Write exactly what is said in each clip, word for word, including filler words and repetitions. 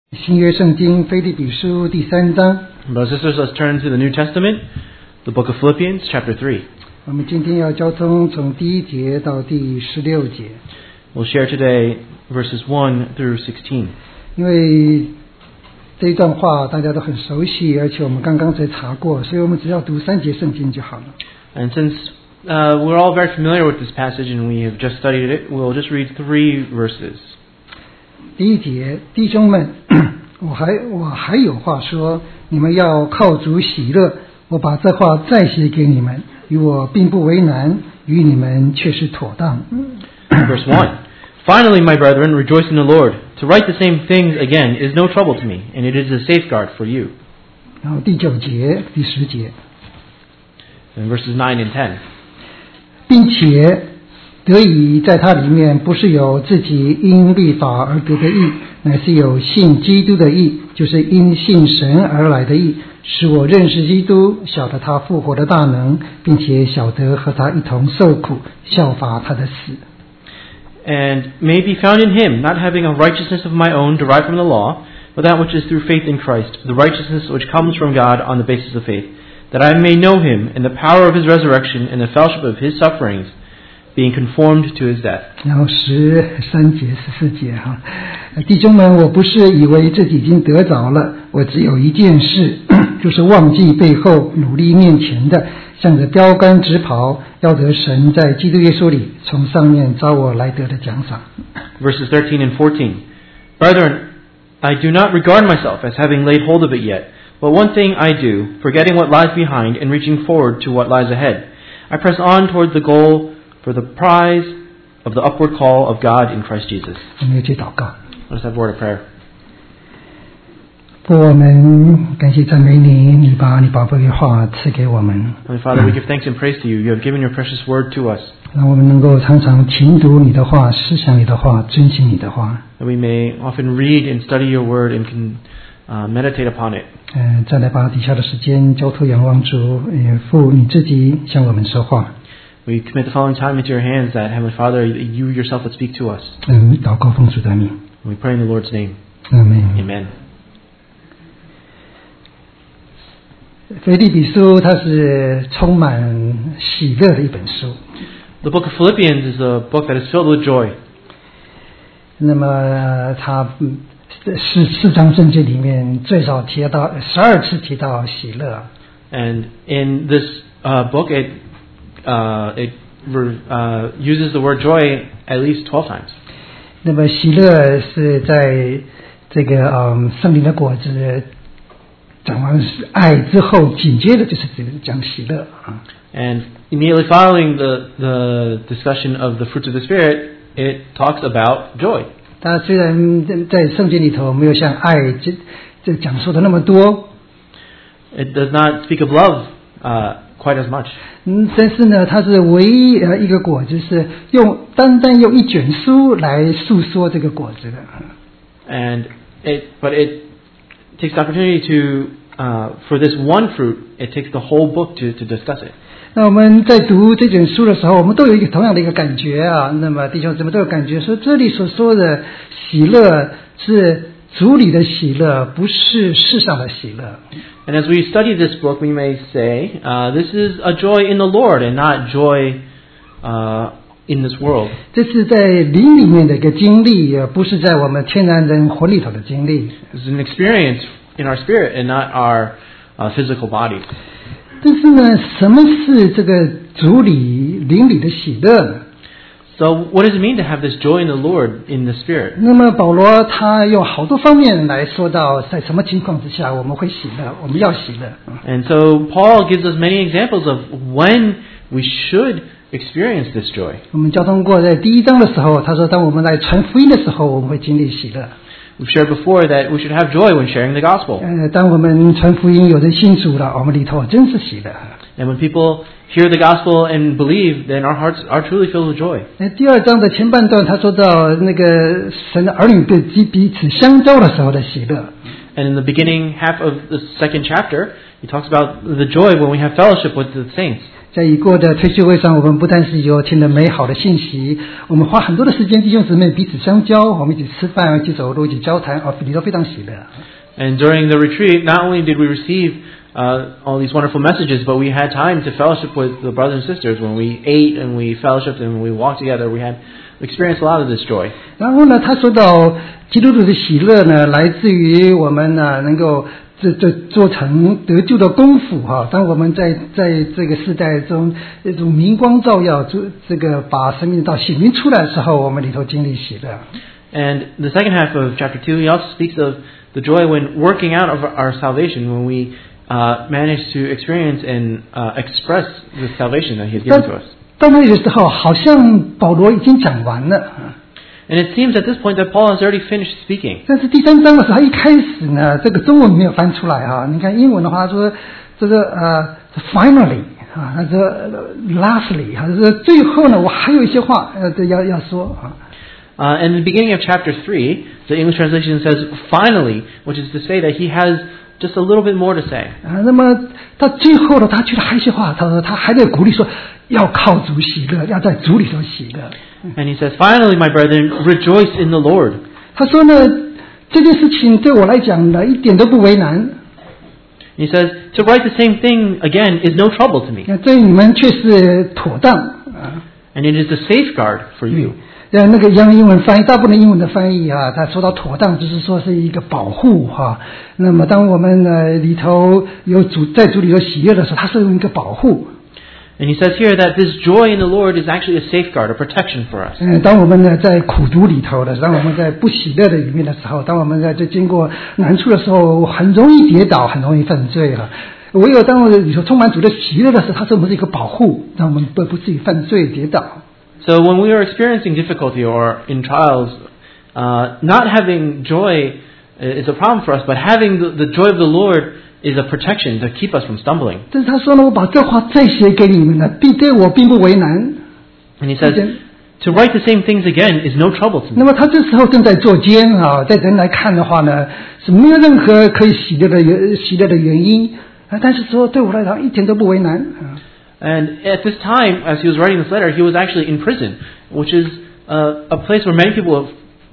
新约圣经腓立比书第三章。 Brothers and sisters, let's turn to the New Testament, the book of Philippians, chapter three. 我们今天要交通从第一节到第十六节。 We'll share today verses one through sixteen. 因为这一段话大家都很熟悉，而且我们刚刚才查过，所以我们只要读三节圣经就好了。 And since uh, we're all very familiar with this passage and we have just studied it, we'll just read three verses. 第一节，弟兄们，我还我还有话说，你们要靠主喜乐。我把这话再写给你们，与我并不为难，与你们却是妥当。 Verse one. Finally, my brethren, rejoice in the Lord. To write the same things again is no trouble to me, and it is a safeguard for you. 然后第九节、第十节， And verses nine and ten. 并且得以在它里面，不是有自己因律法而得的义，乃是有信基督的义，就是因信神而来的义，使我认识基督，晓得他复活的大能，并且晓得和他一同受苦，效法他的死。 And may be found in him, not having a righteousness of my own derived from the law, but that which is through faith in Christ, the righteousness which comes from God on the basis of faith, that I may know him and the power of his resurrection and the fellowship of his sufferings, being conformed to his death. 然后十三节、十四节哈，弟兄们，我不是以为自己已经得着了，我只有一件事，就是忘记背后，努力面前的，向着标杆直跑，要得神在基督耶稣里从上面召我来得的奖赏。 Verses thirteen and fourteen. Brethren, I do not regard myself as having laid hold of it yet, but one thing I do, forgetting what lies behind and reaching forward to what lies ahead. I press on toward the goal for the prize of the upward call of God in Christ Jesus. 我们一起祷告。 Let us have a word of prayer. 父，我们感谢赞美你，你把你宝贝的话赐给我们， Heavenly Father, we give thanks and praise to you. You have given your precious word to us, 让我们能够常常勤读你的话，思想你的话，遵行你的话。 that we may often read and study your word and can uh, meditate upon it. 嗯，再来把底下的时间交托仰望主，也父你自己向我们说话。 We commit the following time into your hands, that Heavenly Father, you yourself would speak to us. 嗯，祷告奉主的名。 And we pray in the Lord's name. 阿门。 Amen. 腓立比书它是充满喜乐的一本书。 The book of Philippians is a book that is filled with joy. 那么呃它嗯四四章圣经里面最少提到十二次提到喜乐。 And in this uh, book, it uh, it uh, uses the word joy at least twelve times. 那么喜乐是在这个嗯圣灵的果子讲完爱之后，紧接着就是讲喜乐啊。 And immediately following the the discussion of the fruits of the Spirit, it talks about joy. 它虽然在圣经里头没有像爱这这讲述的那么多， It does not speak of love uh, quite as much. 嗯，但是呢，它是唯一呃一个果子是用单单用一卷书来诉说这个果子的。 And it, but it takes the opportunity to, uh, for this one fruit, it takes the whole book to, to discuss it. 那我们在读这卷书的时候，我们都有一个同样的一个感觉啊。那么弟兄姊妹都有感觉说，这里所说的喜乐是主里的喜乐，不是世上的喜乐。 And as we study this book, we may say, uh, this is a joy in the Lord and not joy uh, in this world. 这是在灵里面的一个经历，而不是在我们天然人魂里头的经历。 This is an experience in our spirit and not our uh, physical body. 但是呢，什么是这个主里灵里的喜乐呢？ So what does it mean to have this joy in the Lord in the Spirit? 那么保罗他用好多方面来说到，在什么情况之下我们会喜乐，我们要喜乐。 And so Paul gives us many examples of when we should experience this joy. 我们交通过在第一章的时候，他说，当我们来传福音的时候，我们会经历喜乐。 We've shared before that we should have joy when sharing the gospel. 呃，当我们传福音，有人信主了，我们里头真是喜乐。 And when people hear the gospel and believe, then our hearts are truly filled with joy. 那第二章的前半段，他说到那个神的儿女对彼此相交的时候的喜乐。 And in the beginning half of the second chapter, he talks about the joy when we have fellowship with the saints. 在已过的退休会上，我们不但是有听了美好的信息，我们花很多的时间弟兄姊妹彼此相交，我们一起吃饭，一起走路，一起交谈，啊，里头非常喜乐。 And during the retreat, not only did we receive uh, all these wonderful messages, but we had time to fellowship with the brothers and sisters. When we ate and we fellowshipped and we walked together, we had experienced a lot of this joy. 然后呢，他说到基督徒的喜乐呢，来自于我们呢能够这这做成得救的功夫哈。当我们在在这个世代中一种明光照耀，这这个把生命道显明出来的时候，我们里头经历喜乐。 And the second half of chapter two, he also speaks of the joy when working out of our salvation, when we uh, manage to experience and uh, express the salvation that he has given to us. 到那里的时候，好像保罗已经讲完了。 And it seems at this point that Paul has already finished speaking. 但是第三章的时候，他一开始呢，这个中文没有翻出来啊。你看英文的话说，这个呃 ，finally 啊，他说 lastly， 他说最后呢，我还有一些话呃要要说啊。 Uh, in the beginning of chapter three, the English translation says finally, which is to say that he has just a little bit more to say. 啊，那么到最后呢，他觉得还有一些话，他说他还在鼓励说，要靠主喜乐，要在主里头喜乐。 And he says, finally, my brethren, rejoice in the Lord. 他说呢，这件事情对我来讲呢，一点都不为难。 He says, to write the same thing again is no trouble to me. 对你们却是妥当啊。 And it is a safeguard for you. 呃，那个英英文翻译，大部分的英文的翻译啊，他说到妥当，就是说是一个保护哈。那么，当我们呢里头有主在主里头喜悦的时候，它是用一个保护。 And he says here that this joy in the Lord is actually a safeguard, a protection for us. 嗯，当我们呢在苦读里头的，当我们在不喜乐的里面的时候，当我们在这经过难处的时候，很容易跌倒，很容易犯罪哈。唯有当我们里头充满主的喜乐的时候，它是我们是一个保护，让我们不不至于犯罪跌倒。 So when we are experiencing difficulty or in trials, uh, not having joy is a problem for us, but having the, the joy of the Lord is a protection to keep us from stumbling. 但是他说呢，我把这话再写给你们了，并对我并不为难。 And he says, to write the same things again is no trouble to me. 那么他这时候正在做监啊，在人来看的话呢，是没有任何可以喜乐的原喜乐的原因啊。但是说对我来讲一点都不为难啊。 And at this time, as he was writing this letter, he was actually in prison, which is uh, a place where many people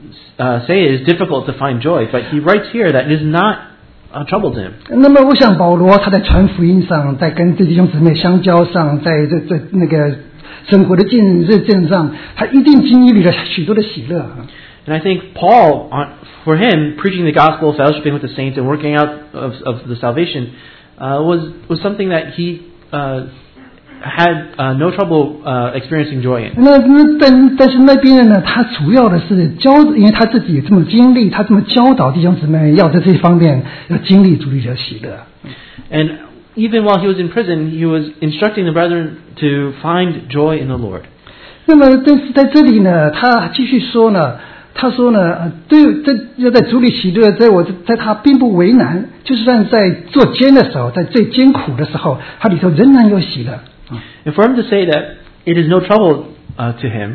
uh, say it is difficult to find joy. But he writes here that it is not a trouble to him. 那么我想保罗他在传福音上，在跟弟兄姊妹相交上，在这这那个生活的见日见上，他一定经历了许多的喜乐。 And I think Paul, on, for him, preaching the gospel, fellowshipping with the saints, and working out of, of the salvation uh, was was something that he uh, had uh, no trouble uh, experiencing joy in. 那那但但是那边呢，他主要的是教，因为他自己有这么经历，他这么教导弟兄姊妹，要在这一方面要经历主里的喜乐。 And even while he was in prison, he was instructing the brethren to find joy in the Lord. 那么，但是在这里呢，他继续说呢，他说呢，对，在要在主里喜乐，在我在他并不为难，就算在做监的时候，在最艰苦的时候，他里头仍然有喜乐。 And for him to say that it is no trouble uh, to him,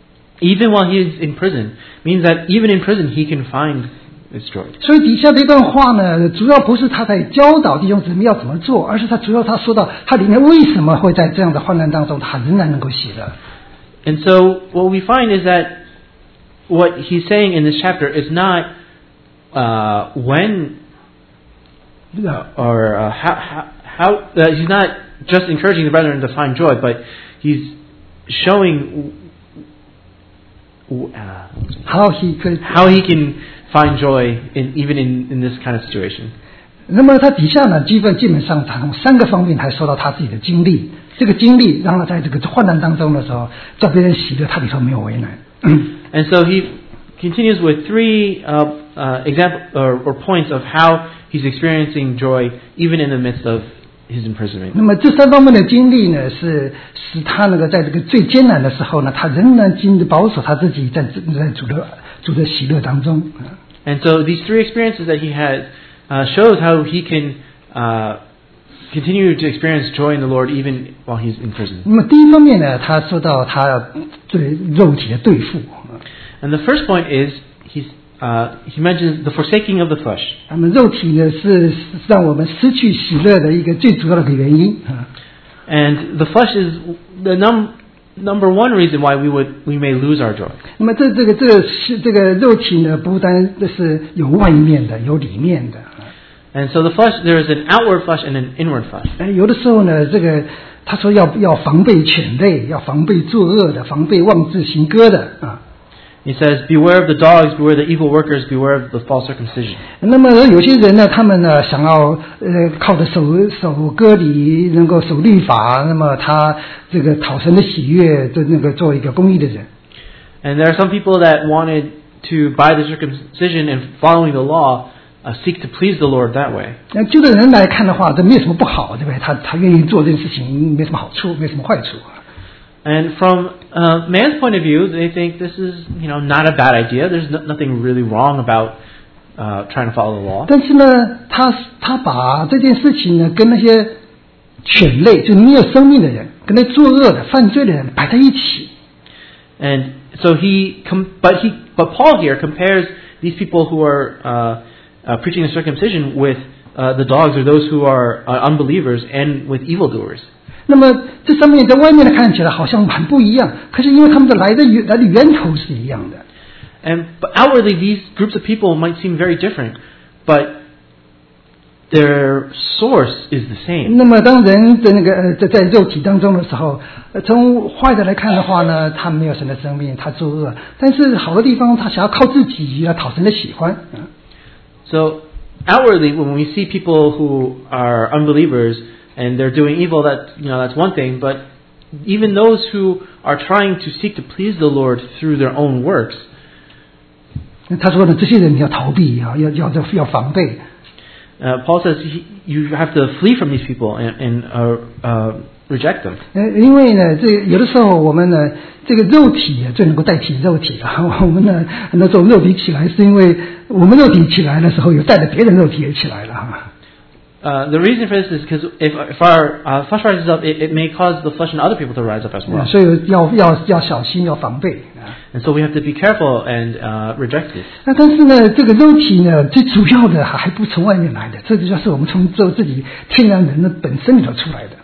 even while he is in prison, means that even in prison he can find this joy. 所以底下这段话呢，主要不是他在教导弟兄姊妹要怎么做，而是他主要他说到他里面为什么会在这样的患难当中，他仍然能够喜乐。 And so what we find is that what he's saying in this chapter is not uh, when uh, or uh, how how, how uh, he's not just encouraging the brethren to find joy, but he's showing uh, how he could how he can find joy in even in, in this kind of situation. 那么他底下呢，基本基本上从三个方面还说到他自己的经历，这个经历让他在这个患难当中的时候，叫别人喜乐，他里头没有为难。 And so he continues with three uh, uh, example or, or points of how he's experiencing joy even in the midst of his imprisonment. 那么这三方面的经历呢，是使他那个在这个最艰难的时候呢，他仍然经保守他自己在在主的主的喜乐当中。 And so these three experiences that he has uh, shows how he can uh, continue to experience joy in the Lord even while he's in prison. 那么第一方面呢，他说到他对肉体的对付。 And the first point is he's uh, he mentions the forsaking of the flesh. 那么肉体呢是让我们失去喜乐的一个最主要的原因啊。 And the flesh is the num, number one reason why we would we may lose our joy. 那么这这个这个是这个肉体呢，不单这是有外面的，有里面的。 And so the flesh, there is an outward flesh and an inward flesh. 哎，有的时候呢，这个他说要要防备犬类，要防备作恶的，防备妄自行歌的啊。 He says, "Beware of the dogs, beware the evil workers, beware of the false circumcision." 那么有些人呢，他们呢想要呃靠着守守割礼，能够守律法，那么他这个讨神的喜悦，就那个做一个公义的人。 And there are some people that wanted to, by the circumcision and following the law, uh, seek to please the Lord that way. 那就的人来看的话，这没有什么不好，对不对？他他愿意做这件事情，没什么好处，没什么坏处。 And from uh, man's point of view, they think this is, you know, not a bad idea. There's no, nothing really wrong about uh, trying to follow the law. 但是呢，他他把这件事情呢，跟那些犬类，就没有生命的人，跟那作恶的、犯罪的人摆在一起。 And so he, com- but he, but Paul here compares these people who are uh, uh, preaching the circumcision with uh, the dogs, or those who are uh, unbelievers, and with evildoers. 那么这上面在外面的看起来好像很不一样，可是因为他们的来的源来的源头是一样的。 And but outwardly, these groups of people might seem very different, but their source is the same. 那么当人的那个呃在在肉体当中的时候，呃从坏的来看的话呢，他没有神的生命，他作恶；但是好的地方，他想要靠自己来讨神的喜欢。 So outwardly, when we see people who are unbelievers and they're doing evil, that you know that's one thing. But even those who are trying to seek to please the Lord through their own works, 他说呢，这些人你要逃避啊，要要要防备。 uh, Paul says he, you have to flee from these people and, and uh, uh, reject them. 呃，因为呢，这有的时候我们呢，这个肉体最能够代替肉体啊。我们呢，很多时候肉体起来，是因为我们肉体起来的时候，有带着别人肉体也起来了哈。 Uh, the reason for this is because if, if our uh, flesh rises up, it, it may cause the flesh and other people to rise up as well. 所以要要要小心，要防备啊。 And so we have to be careful and uh, reject this. 那但是呢，这个肉体呢，最主要的还不从外面来的，这就是我们从做自己天然人的本身里头出来的。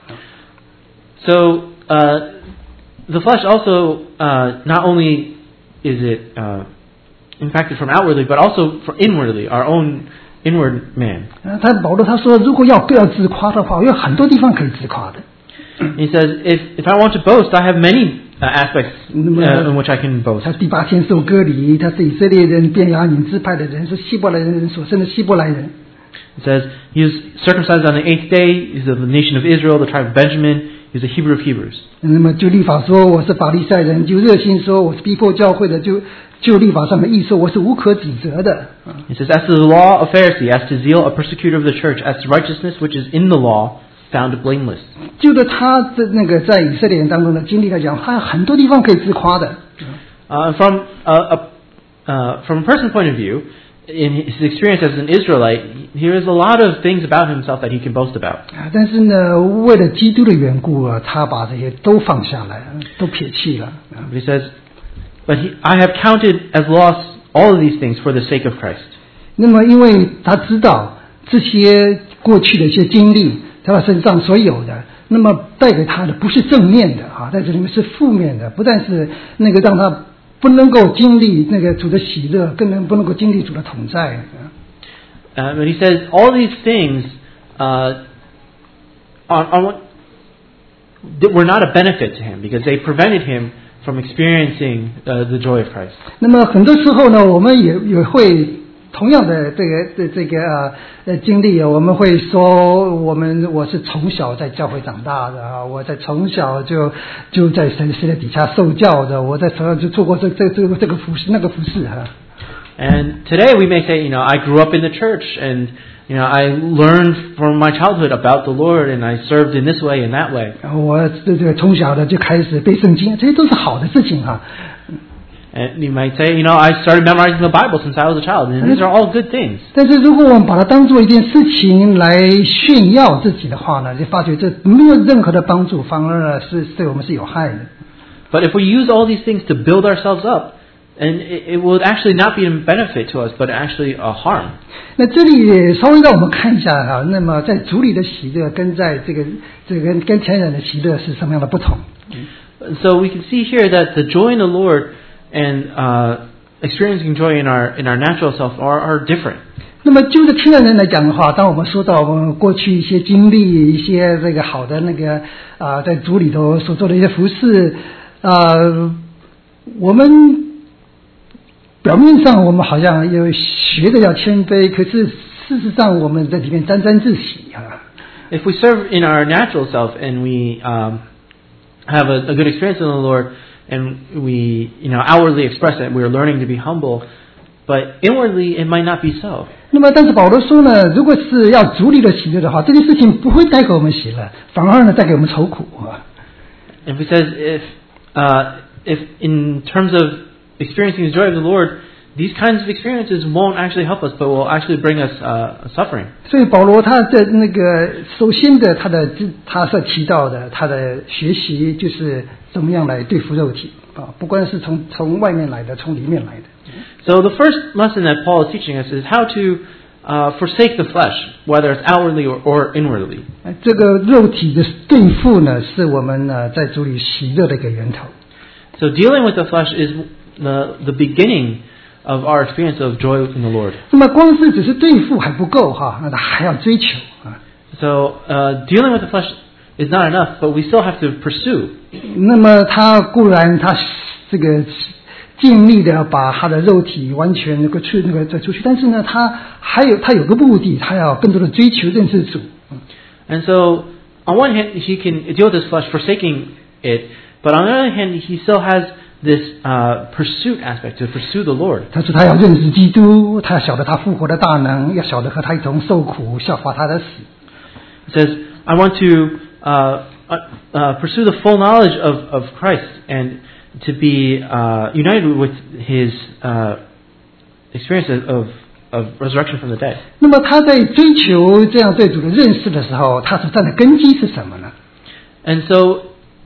So uh, the flesh also uh, not only is it uh, impacted from outwardly, but also from inwardly, our own inward man. 他保罗他说，如果要要自夸的话，有很多地方可以自夸的。 He says, if if I want to boast, I have many uh, aspects uh, in which I can boast. 他第八天受割礼，他是以色列人便雅悯支派的人，是希伯来人所生的希伯来人。 It says he was circumcised on the eighth day. He's of the nation of Israel, the tribe of Benjamin. He's a Hebrew of Hebrews. 那么就律法说我是法利赛人，就热心说我是逼迫教会的，就就律法上的义说我是无可指责的。 It says, as to the law, a Pharisee; as to zeal, a persecutor of the church; as to righteousness, which is in the law, found blameless. 就着他的那个在以色列人当中的经历来讲，他有很多地方可以自夸的。 Uh, from a, a uh, from a person's point of view, in his experience as an Israelite, there is a lot of things about himself that he can boast about. 但是呢，为了基督的缘故啊，他把这些都放下来，都撇弃了。 But he says, but he, I have counted as loss all of these things for the sake of Christ. 那么，因为他知道这些过去的一些经历，在他身上所有的，那么带给他的不是正面的啊，在这里面是负面的，不但是那个让他不能够经历那个主的喜乐，更能不能够经历主的同在。 Uh, but he says all these things uh, on, on what, that were not a benefit to him because they prevented him from experiencing uh, the joy of Christ. 那么很多时候呢，我们也也会同样的这个这这个呃呃经历，我们会说我们我是从小在教会长大的啊，我在从小就就在神神的底下受教的，我在从小就做过这这这个这个服侍那个服侍哈。 And today we may say, you know, I grew up in the church and, you know, I learned from my childhood about the Lord and I served in this way and that way. 我这这个从小的就开始背圣经，这些都是好的事情哈。 And you might say, you know, I started memorizing the Bible since I was a child, and these are all good things. 但是如果我们把它当做一件事情来炫耀自己的话呢，就发觉这没有任何的帮助，反而是对我们是有害的。 But if we use all these things to build ourselves up, And it, it will actually not be a benefit to us, but actually a harm. 那这里稍微让我们看一下哈，那么在主里的喜乐跟在这个这个跟天然的喜乐是什么样的不同？ So we can see here that the joy in the Lord and uh, experiencing joy in our in our natural self are, are different. 那么就着天然人来讲的话，当我们说到我们过去一些经历、一些这个好的那个啊、呃，在主里头所做的一些服事，呃，我们表面上我们好像有学的要谦卑，可是事实上我们在里面沾沾自喜啊。 If we serve in our natural self and we um, have a, a good experience in the Lord, and we, you know, outwardly express that we're learning to be humble, but inwardly it might not be so. 那么，但是保罗说呢，如果是要主里的喜乐的话，这件事情不会带给我们喜乐，反而呢带给我们愁苦啊。 If it says if uh, if in terms of experiencing the joy of the Lord, these kinds of experiences won't actually help us, but will actually bring us uh, suffering. 所以保罗他在那个首先的他的他所提到的他的学习就是怎么样来对付肉体啊，不管是从从外面来的，从里面来的。 So the first lesson that Paul is teaching us is how to uh, forsake the flesh, whether it's outwardly or, or inwardly. 这个肉体的对付呢，是我们呢在主里喜乐的一个源头。 So dealing with the flesh is the the beginning of our experience of joy in the Lord. 那么光是只是对付还不够哈，那还要追求啊。 So uh, dealing with the flesh is not enough, but we still have to pursue. 那么他固然他这个尽力的把他的肉体完全能够去那个再出去，但是呢，他还有他有个目的，他要更多的追求认识主。 And so on one hand, he can deal with his flesh, forsaking it, but on the other hand, he still has this uh, pursuit aspect to pursue the Lord. 他说他要认识基督，他要晓得他复活的大能，要晓得和他一同受苦，效法他的死。 It says, I want to uh, uh, pursue the full knowledge of, of Christ and to be uh, united with his uh, experience of, of resurrection from the dead. 那么他在追求这样对主的认识的时候，他所站的根基是什么呢？ And so,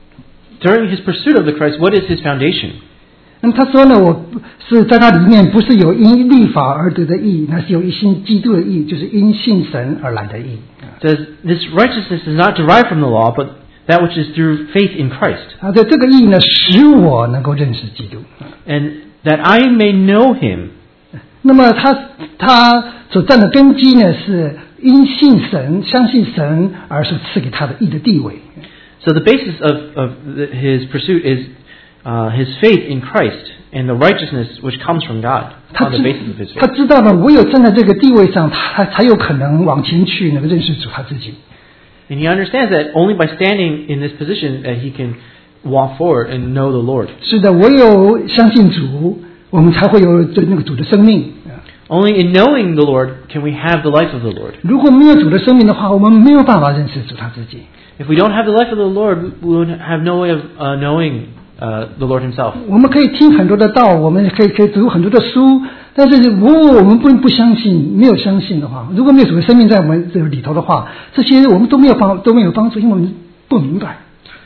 during his pursuit of the Christ, what is his foundation? 那么他说呢，我是在他里面不是有因律法而得的义，那是有一信基督的义，就是因信神而来的义。 It says, this righteousness is not derived from the law, but that which is through faith in Christ. 啊，在这个义呢，使我能够认识基督。 And that I may know him. 那么他他所站的根基呢，是因信神、相信神而所赐给他的义的地位。 So the basis of, of the, his pursuit is uh, his faith in Christ and the righteousness which comes from God 他 on the 知 basis of his 他 faith. 知道呢，唯有站在这个地位上，他才有可能往前去，能够认识主他自己。 And he understands that only by standing in this position that he can walk forward and know the Lord. 是的，唯有相信主，我们才会有对那个主的生命。 Only in knowing the Lord can we have the life of the Lord. 如果没有主的生命的话，我们没有办法认识主他自己。 If we don't have the life of the Lord, we would have no way of uh, knowing uh, the Lord himself. 我们可以听很多的道，我们可以可以读很多的书，但是如果我们不不相信，没有相信的话，如果没有主的生命在我们这里头的话，这些我们都没有帮都没有帮助，因为我们不明白。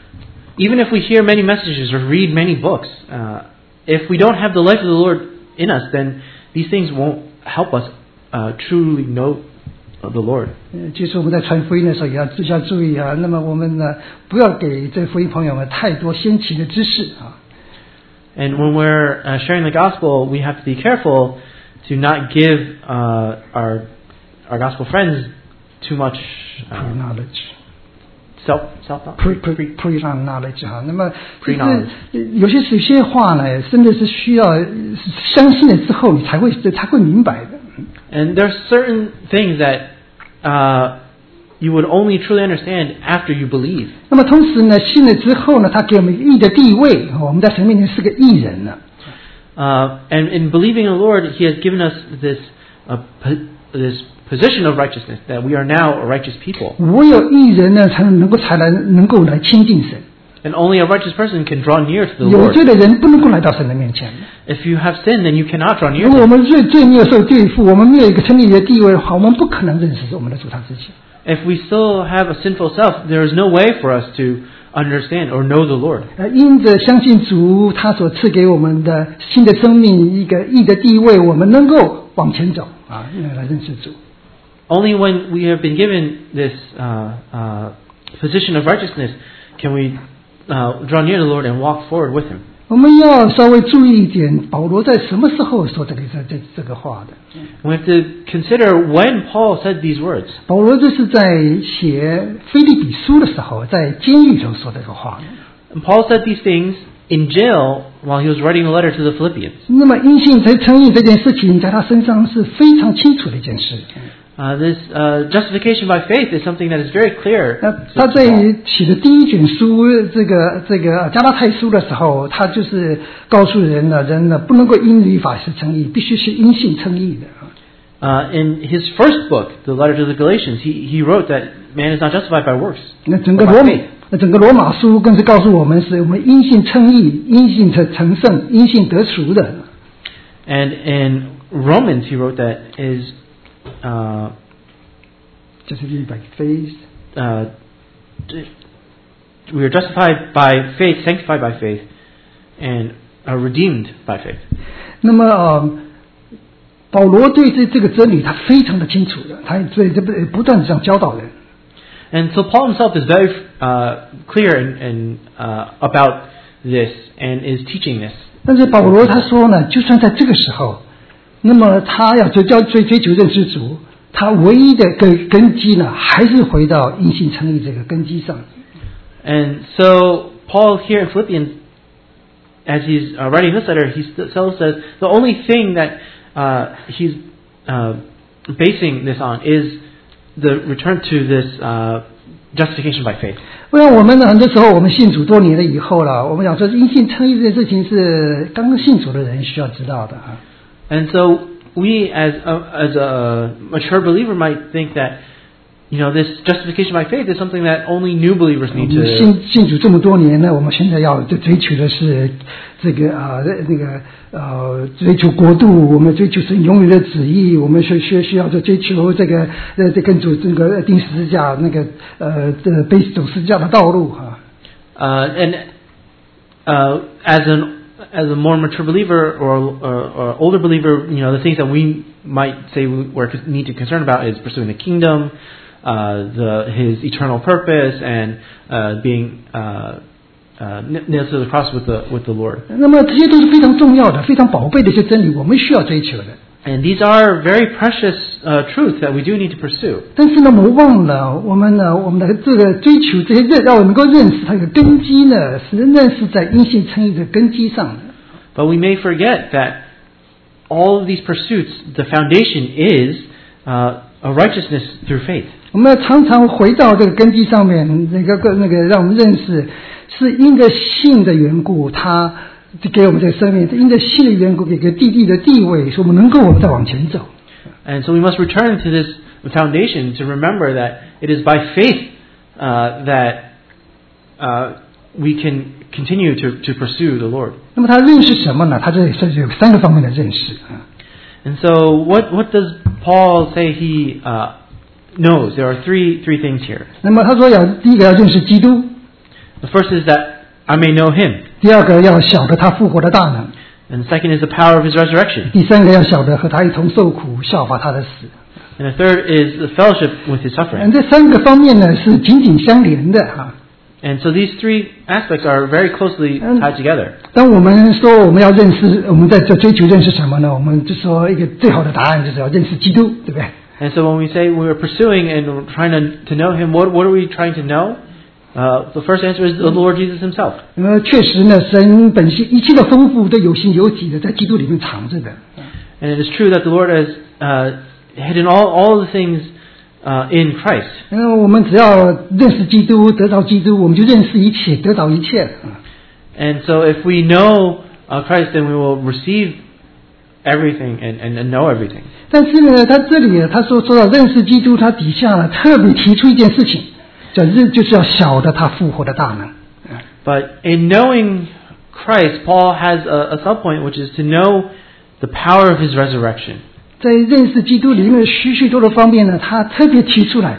Even if we hear many messages or read many books, uh, if we don't have the life of the Lord in us, then these things won't help us uh, truly know the Lord. 呃，其实我们在传福音的时候也要自要注意啊。那么我们呢，不要给这福音朋友们太多先期的知识啊。 And when we're uh, sharing the gospel, we have to be careful to not give uh, our our gospel friends too much uh, Pre-knowledge, self self pre pre pre knowledge 哈。那么就是 Pre-knowledge 有些有些话呢，真的是需要相信了之后，你才会才会明白的。 And there's certain things that uh, you would only truly understand after you believe. 那么同时呢，信了之后呢，他给我们义的地位，我们在神面前是个义人了。 Uh, and in believing in the Lord, He has given us this uh, po- this position of righteousness, that we are now a righteous people. 唯有义人呢，才能能够才能能够来亲近神。 And only a righteous person can draw near to the 有 Lord. 罪的人不能够来到神的面前。 If you have sinned, then you cannot draw near 如果 to 我 Him. 们罪罪没有受对付，我们没有一个称义的地位的话，我们不可能认识我们的主他自己。 If we still have a sinful self, there is no way for us to understand or know the Lord. 呃，因着相信主他所赐给我们的新的生命，一个义的地位，我们能够往前走啊，来认识主。 Only when we have been given this uh, uh, position of righteousness can we uh, draw near the Lord and walk forward with Him. 我们要稍微注意一点，保罗在什么时候说这个这这这个话的？ We have to consider when Paul said these words. 保罗这是在写腓立比书的时候，在监狱中说这个话的。 And Paul said these things in jail while he was writing the letter to the Philippians. 那么因信才称义这件事情，在他身上是非常清楚的一件事。 Uh, this uh, justification by faith is something that is very clear. 那他在写的第一卷书，这个这个加拉太书的时候，他就是告诉人呢，人呢不能够因律法是称义，必须是因信称义的。 Uh, in his first book, the letter to the Galatians, he, he wrote that man is not justified by works. 那整个罗马，那整个罗马书更是告诉我们，是我们因信称义，因信成成圣，因信得赎的。 And in Romans, he wrote that is uh, 就是 by faith. uh, we are justified by faith, sanctified by faith, and are redeemed by faith. 那么呃，保罗对这这个真理他非常的清楚的，他所以这不不断的这样教导人。 And so Paul himself is very uh, clear in, in, uh, about this and is teaching this. 但是保罗他说呢，就算在这个时候，那么他要追追追追求认识主，他唯一的根根基呢，还是回到因信称义这个根基上。 And so Paul here in Philippians, as he's uh, writing this letter, he still says the only thing that uh, he's uh, basing this on is the return to this uh, justification by faith. 不然我们呢，很多时候我们信主多年了以后了，我们讲说因信称义这件事情是刚刚信主的人需要知道的啊。 And so we, as a, as a mature believer, might think that, you know, this justification by faith is something that only new believers need 我们 to. 信信主这么多年呢，我们现在要追求的是这个啊，那个呃，追求国度，我们追求神永远的旨意，我们需需需要追求这个呃，这跟主这个钉十字架那个呃，这背走十字架的道路哈。 Uh, and uh, as an as a more mature believer or, or, or older believer, you know, the things that we might say we we're need to concern about is pursuing the kingdom, uh, the his eternal purpose, and uh, being uh, uh, nailed to the cross with the with the Lord. 那么这些都是非常重要的、非常宝贝的一些真理，我们需要追求的。 And these are very precious uh, truths that we do need to pursue. 但是呢，我们忘了，我们呢，我们的这个追求这些认，要能够认识它的根基呢，是认识在因信称义的根基上的。 But we may forget that all of these pursuits, the foundation is uh, a righteousness through faith. 我们要常常回到这个根基上面，那个那个让我们认识，是因着信的缘故，他给我们这个生命，因着信的缘故，给个地地的地位，所以我们能够我们再往前走。 And so we must return to this foundation to remember that it is by faith uh, that uh, we can continue to, to pursue the Lord. 那么他认识什么呢？他这里是有三个方面的认识啊。 And so what what does Paul say he uh, knows? There are three three things here. 那么他说要第一个要认识基督， The first is that I may know him. 第二个要晓得他复活的大能， And the second is the power of his resurrection. 第三个要晓得和他一同受苦，效法他的死。 And the third is the fellowship with his 嗯， suffering. 这三个方面呢是紧紧相连的哈。 And so these three aspects are very closely tied together. 当我们说我们要认识，我们在追求认识什么呢？我们就说一个最好的答案就是要认识基督，对不对？ And so when we say we're pursuing and we're trying to, to know him, what, what are we trying to know? Uh, the first answer is the Lord Jesus himself. 那么确实呢，神本性一切的丰富都有形有体的在基督里面藏着的。 And it is true that the Lord has uh, hidden all, all the things uh, in Christ. 嗯，我们只要认识基督，得到基督，我们就认识一切，得到一切。 And so if we know uh, Christ, then we will receive everything and, and, and know everything. 但是呢，他这里他说说到认识基督，他底下呢特别提出一件事情，叫认，就是要晓得他复活的大能。 But in knowing Christ, Paul has a, a subpoint, which is to know the power of his resurrection. 在认识基督里面许许多多方面呢，他特别提出来，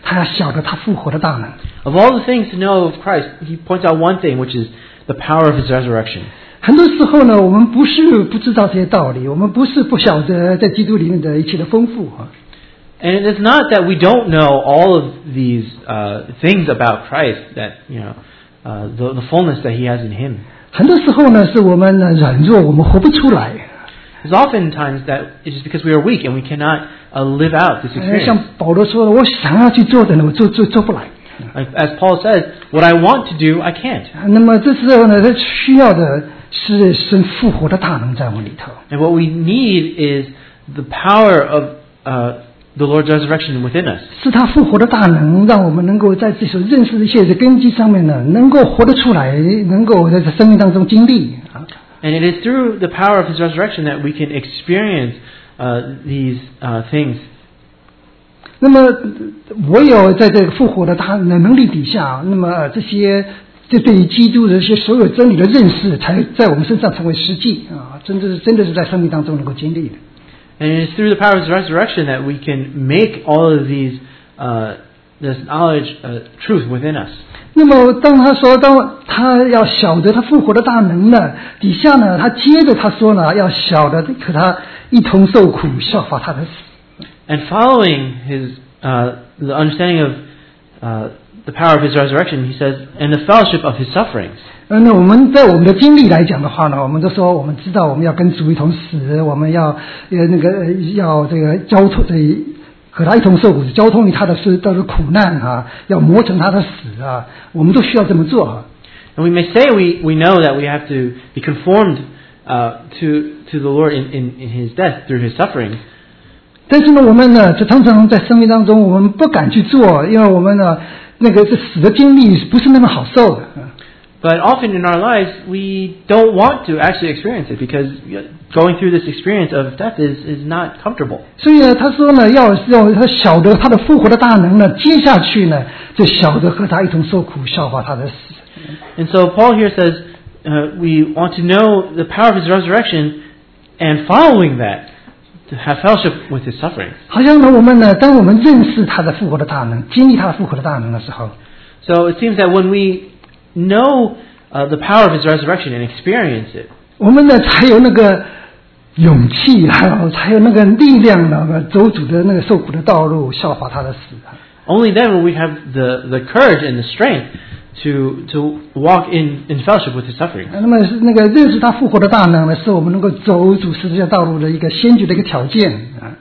他要晓得他复活的大能。 Of all the things to know of Christ, he points out one thing, which is the power of his resurrection. 很多时候呢，我们不是不知道这些道理，我们不是不晓得在基督里面的一切的丰富啊。 And it's not that we don't know all of these uh, things about Christ, that, you know, uh, the, the fullness that he has in him. 很多时候呢，是我们呢软弱，我们活不出来。 It's oftentimes that it's just because we are weak and we cannot uh, live out this 呃像 experience. 保罗说的，我想要去做的呢，我做做做不来。 Like, as Paul says, what I want to do, I can't. 那么这时候呢，他需要的是神复活的大能在我们里头。 And what we need is the power of uh, the Lord's resurrection within us. 是他复活的大能，让我们能够在这所认识的一切的根基上面呢，能够活得出来，能够在生命当中经历啊。 And it is through the power of his resurrection that we can experience uh, these uh, things. 那么，唯有在这个复活的大能力底下，那么这些这对于基督的这些所有真理的认识，才在我们身上成为实际啊！真的是真的是在生命当中能够经历的。 And it is through the power of his resurrection that we can make all of these, uh, this knowledge, uh, truth within us. 那么，当他说，当他要晓得他复活的大能呢，底下呢，他接着他说呢，要晓得和他一同受苦，效法他的死。 And following his, uh, the understanding of uh, the power of his resurrection, he says, and the fellowship of his sufferings. 呃，那我们在我们的经历来讲的话呢，我们都说我们知道我们要跟主一同死，我们要呃那个呃要这个交托的和他一同受苦，交通于他的是都是苦难啊，要磨成他的死啊，我们都需要这么做啊。 And we may say we, we know that we have to be conformed uh, to, to the Lord in, in, in his death through his sufferings. 但是呢，我们呢，就常常在生命当中，我们不敢去做，因为我们呢，那个这死的经历不是那么好受的。 But often in our lives, we don't want to actually experience it because going through this experience of death is, is not comfortable. 所以呢，他说呢，要要他晓得他的复活的大能呢，接下去呢，就晓得和他一同受苦，效法他的死。 And so Paul here says uh, we want to know the power of his resurrection, and following that, to have fellowship with his sufferings. 好像呢，我们呢，当我们认识他的复活的大能，经历他的复活的大能的时候， So it seems that when we know uh, the power of his resurrection and experience it, 我们呢才有那个勇气，还有才有那个力量呢，走主的那个受苦的道路，效法他的死。 only then will we have the, the courage and the strength to to walk in, in fellowship with his sufferings. 那么那个认识他复活的大能呢，是我们能够走主十字架道路的一个先决的一个条件啊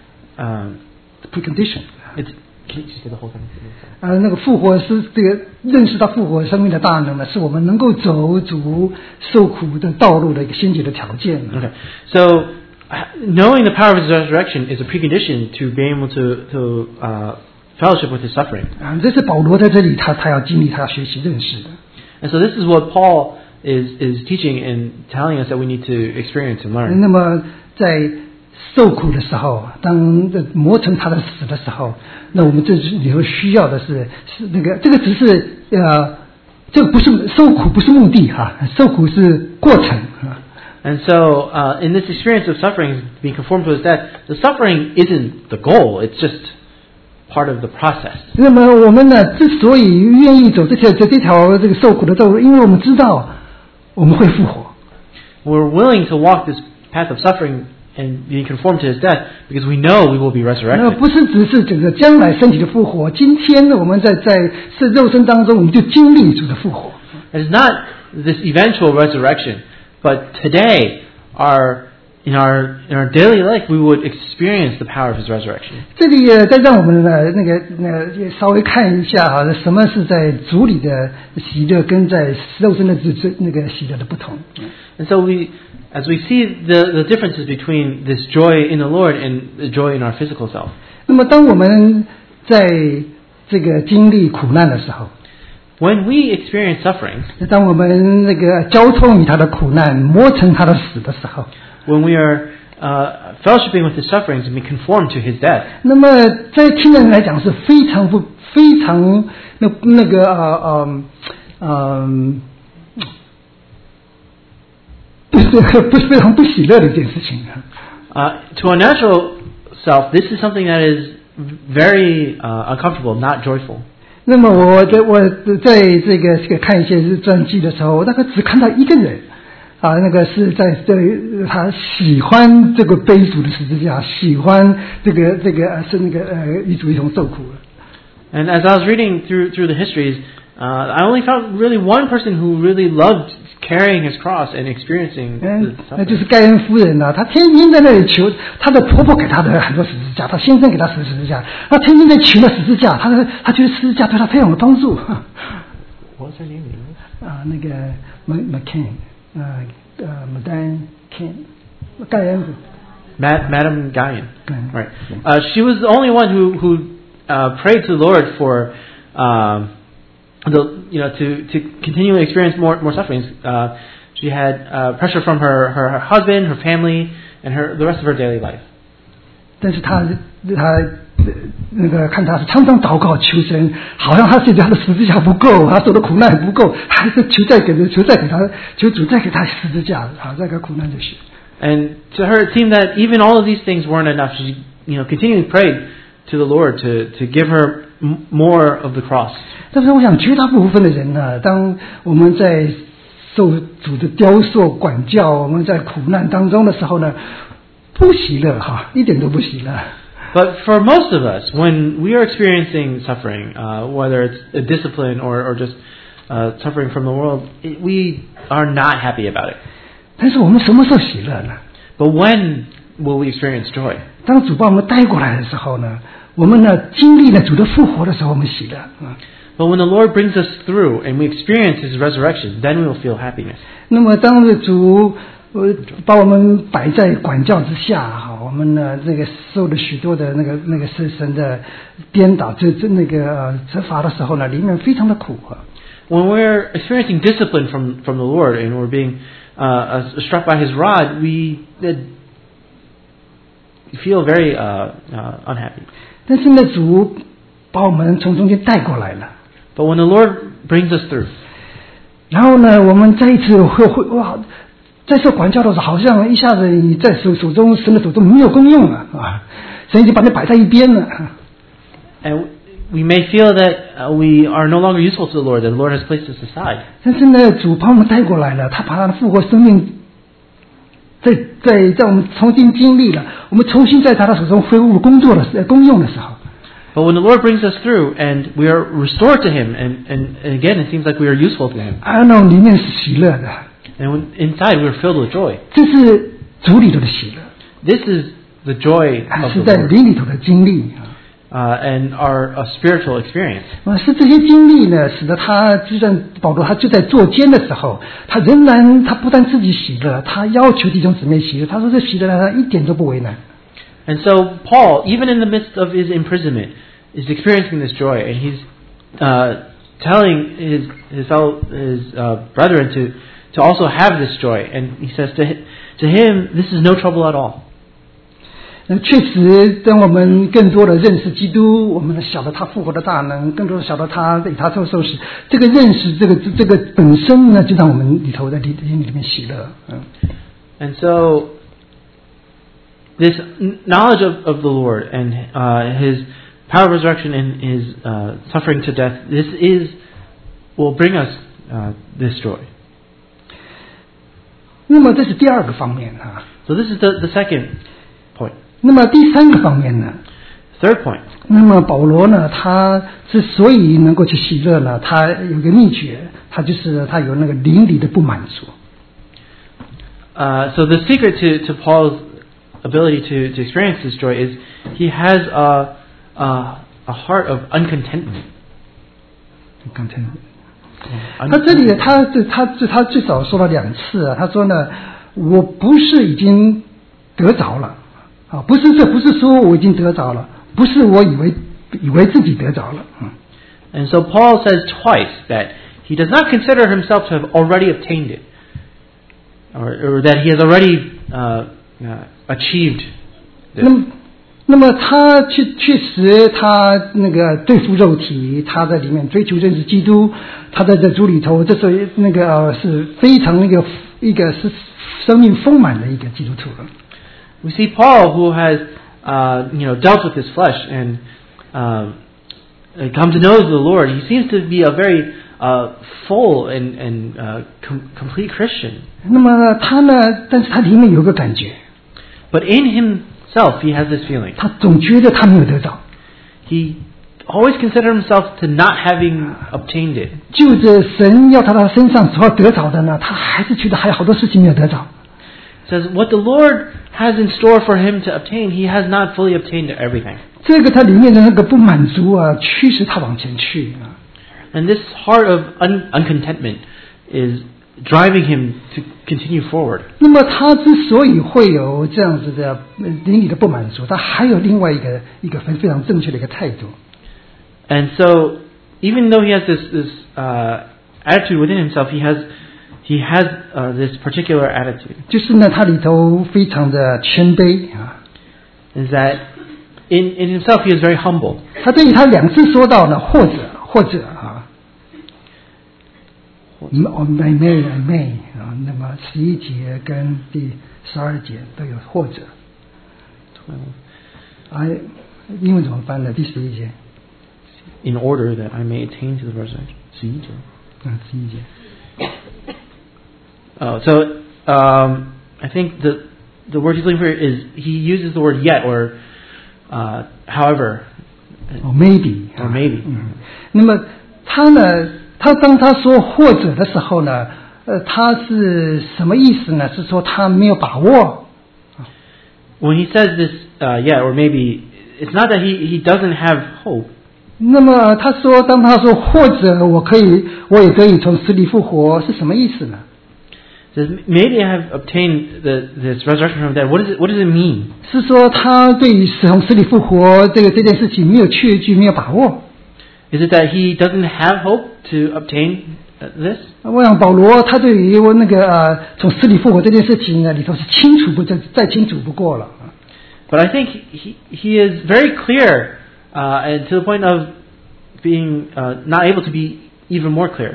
Um, ，precondition。 it's, can you say the whole thing? 呃，那个复活是这个认识到复活生命的大能呢，是我们能够走主受苦的道路的一个先决的条件。 Okay. So knowing the power of his resurrection is a precondition to being able to to uh, fellowship with his suffering. 啊，这是保罗在这里他他要经历，他要学习认识的。 And so this is what Paul is is teaching and telling us that we need to experience and learn. 那么在受苦的时候，当磨成他的死的时候，那我们这里头需要的是是那个这个只是呃，这个不是受苦不是目的哈、啊，受苦是过程啊。 And so uh, in this experience of suffering, being conformed to his death, the suffering isn't the goal. It's just part of the process. 那么我们呢，之所以愿意走这条这这条这个受苦的道路，因为我们知道我们会复活。 We're willing to walk this path of suffering and being conformed to his death because we know we will be 那 resurrected. 不是只是整个将来身体的复活，今天呢，我们在在是肉身当中，我们就经历主的复活。 It's not this eventual resurrection, but today, our in our in our daily life, we would experience the power of his resurrection. 这里呃，再让我们呢那个那个稍微看一下哈，什么是在主里的喜乐跟在肉身的这这那个喜乐的不同。 And so we, as we see the the differences between this joy in the Lord and the joy in our physical self. 那么当我们在这个经历苦难的时候， When we experience suffering, 当我们那个交通与他的苦难磨成他的死的时候， when we are uh, fellowshipping with his sufferings and be conformed to his death, 那么在听人来讲是非常不非常那那个呃呃呃，不是不是非常不喜乐的一件事情啊。 uh, to our natural self, this is something that is very uh, uncomfortable, not joyful. 那么我在我在这个这个看一些传记的时候，我大概只看到一个人啊，那个是在对他喜欢这个背主的十字架，喜欢这个这个是那个呃与主一同受苦了。 And as I was reading through through the histories, uh, I only found really one person who really loved carrying his cross and experiencing the 嗯，那 suffering. 就是盖恩夫人呐、啊，她天天在那里求，她的婆婆给她的很多十字架，她先生给她十字架，她天天在求了十字架，她她觉得十字架对她非常有帮助。 What's her name in English? 啊，那个 McCain， 呃呃 Madame Cain， 盖恩。 Mad, Madame Guyon. Mm. Right. Uh, she was the only one who who uh, prayed to the Lord for um, the you know to, to continually experience more more sufferings. Uh, she had uh, pressure from her, her, her husband, her family, and her the rest of her daily life. 但是她她那个看她是常常祷告求神，好像她觉得她的十字架不够，她受的苦难不够，还是求再给求再给她求主再给她十字架啊，再给苦难就是。 And to her, it seemed that even all of these things weren't enough. She, you know, continually prayed to the Lord to, to give her m- more of the cross. 但是我想，绝大部分的人呢，当我们在受主的雕塑、管教，我们在苦难当中的时候呢，不喜乐哈，一点都不喜乐。 But for most of us, when we are experiencing suffering, uh, whether it's a discipline or, or just uh, suffering from the world, it, we are not happy about it. 但是我们什么时候喜乐呢？ But when will we experience joy? 当主把我们带过来的时候呢，我们呢经历了主的复活的时候，我们喜乐啊。 But when the Lord brings us through and we experience His resurrection, then we will feel happiness. 那么当着主呃把我们摆在管教之下哈，我们呢这个受了许多的那个那个神神的颠倒，这这那个呃责罚的时候呢，里面非常的苦啊。 When we're experiencing discipline from, from the Lord and we're being uh, uh, struck by His rod, we uh, feel very uh, uh, unhappy. 但是呢，主把我们从中间带过来了。 But when the Lord brings us through, 然后呢，我们再一次会会哇，在受管教的时候，好像一下子你在手手中神的手中没有功用了啊，神已经把你摆在一边了。 and we may feel that uh, we are no longer useful to the Lord, that the Lord has placed us aside. 但是呢，主把我们带过来了，他把他的复活生命在在在我们重新经历了，我们重新在他的手中恢复工作的呃功用的时候。 But when the Lord brings us through and we are restored to Him, and, and, and again it seems like we are useful to Him, 啊，那种里面是喜乐的， and when, inside we are filled with joy. 这是主里头的喜乐， This is the joy 啊 of 是 the 在 Lord, 灵里头的经历啊。 uh, and our a spiritual experience. 啊，是这些经历呢，使得他就在保罗他就在坐监的时候，他仍然他不但自己喜乐，他要求弟兄姊妹喜乐。他说这喜乐让他一点都不为难。 And so Paul, even in the midst of his imprisonment, is experiencing this joy, and he's uh, telling his his fellow his uh, brethren to to also have this joy. And he says to hi- to him, this is no trouble at all. 那确实，当我们更多的认识基督，我们晓得他复活的大能，更多的晓得他以他受受死，这个认识，这个这个本身呢，就让我们里头在里里面喜乐。嗯。 And so this knowledge of, of the Lord and uh, His power of resurrection and His uh, suffering to death, this is will bring us uh, this joy. 那么这是第二个方面啊。 So this is the, the second point. 那么第三个方面呢？ Third point. 那么保罗呢，他之所以能够去喜乐呢，他有个秘诀，他就是他有那个灵里的不满足。 Uh, so the secret to, to Paul's ability to, to experience this joy is he has a, a, a heart of uncontentment. 刚才，他这里他他他他最少说了两次啊，他说呢，我不是已经得着了啊，不是这不是说我已经得着了，不是我以为以为自己得着了。嗯。 And so Paul says twice that he does not consider himself to have already obtained it, or, or that he has already uh, uh, achieved this. 那么，那么他确确实，他那个对付肉体，他在里面追求认识基督，他在这主里头，这是那个、呃、是非常那个一个是生命丰满的一个基督徒了。 We see Paul, who has uh, you know, dealt with his flesh and uh, come to know the Lord, he seems to be a very uh, full and, and uh, com- complete Christian. 那么他呢，但是他里面有个感觉， But in himself, he has this feeling. 他总觉得他没有得着， He always considered himself to not having obtained it. 就着神要他到他身上所要得着的呢，他还是觉得还有好多事情没有得着。 Says what the Lord has in store for him to obtain, he has not fully obtained everything. 这个他里面的那个不满足啊，驱使他往前去啊。 And this heart of un- uncontentment is driving him to continue forward. 那么他之所以会有这样子的灵里的不满足，他还有另外一个一个非常正确的一个态度。 And so, even though he has this, this uh, attitude within himself, he has he has uh, this particular attitude. 就是呢，他里头非常的谦卑啊。 Is that in, in himself he is very humble. 他这里他两次说到呢，或者或者啊。 我 I may I may 啊，那么十一节跟第十二节都有或者。I 英文怎么翻的？第十一节。 In order that I may attain to the resurrection. 十一节。 嗯，十一节。 Oh, so um, I think the the word he's looking for is he uses the word yet or uh, however. Or maybe. Or maybe. 嗯，那么他呢？他当他说或者的时候呢，呃，他是什么意思呢？是说他没有把握。 When he says this, uh, yeah, or maybe, it's not that he, he doesn't have hope. 那么他说，当他说或者我可以，我也可以从死里复活，是什么意思呢？ Says maybe I have obtained the, this resurrection from the dead. What does it What does it mean? 是说他对于从死里复活这个这件事情没有确据，没有把握。 Is it that he doesn't have hope to obtain this? 我想保罗他对于我那个呃从死里复活这件事情呢里头是清楚不再再清楚不过了。 But I think he he is very clear, uh, and to the point of being uh, not able to be even more clear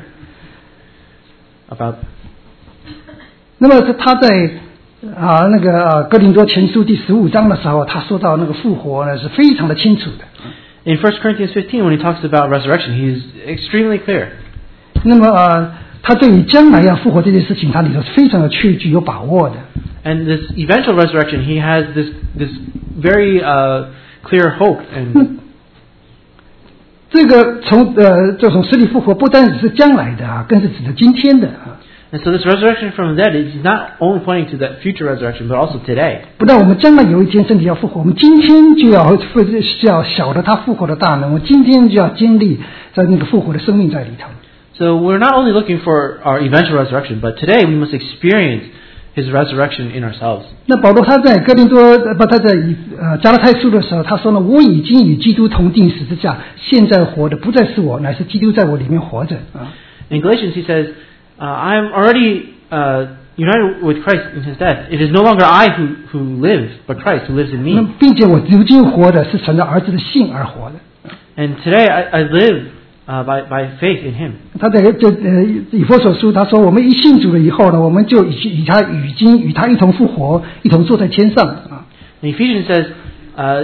about. 那么他在啊那个呃哥林多前书第十五章的时候，他说到那个复活呢是非常的清楚的。 In First Corinthians fifteen, when he talks about resurrection, he is extremely clear. 那么呃，他对于将来要复活这件事情，他里头是非常的确据、有把握的。 And this eventual resurrection, he has this this very uh, clear hope. And 这个从呃，这种死里复活，不单只是将来的啊，更是指的今天的啊。 and so this resurrection from the dead is not only pointing to that future resurrection, but also today. 不但我们将来有一天身体要复活，我们今天就要就要晓得他复活的大能，我们今天就要经历在那个复活的生命在里头。 So we're not only looking for our eventual resurrection, but today we must experience His resurrection in ourselves. 那保罗他在哥林多不他在呃加拉太书的时候，他说呢，我已经与基督同定十字架，现在活的不再是我，乃是基督在我里面活着啊。 In Galatians he says, uh, I am already uh, united with Christ in His death. It is no longer I who, who live, but Christ who lives in 那 me. 并且我如今活的是存着儿子的信而活的。 And today I, I live uh, by, by faith in Him. 他在这呃以弗所书他说，我们一信主了以后呢，我们就与与他与今与他一同复活，一同坐在天上啊。 And Ephesians says, uh,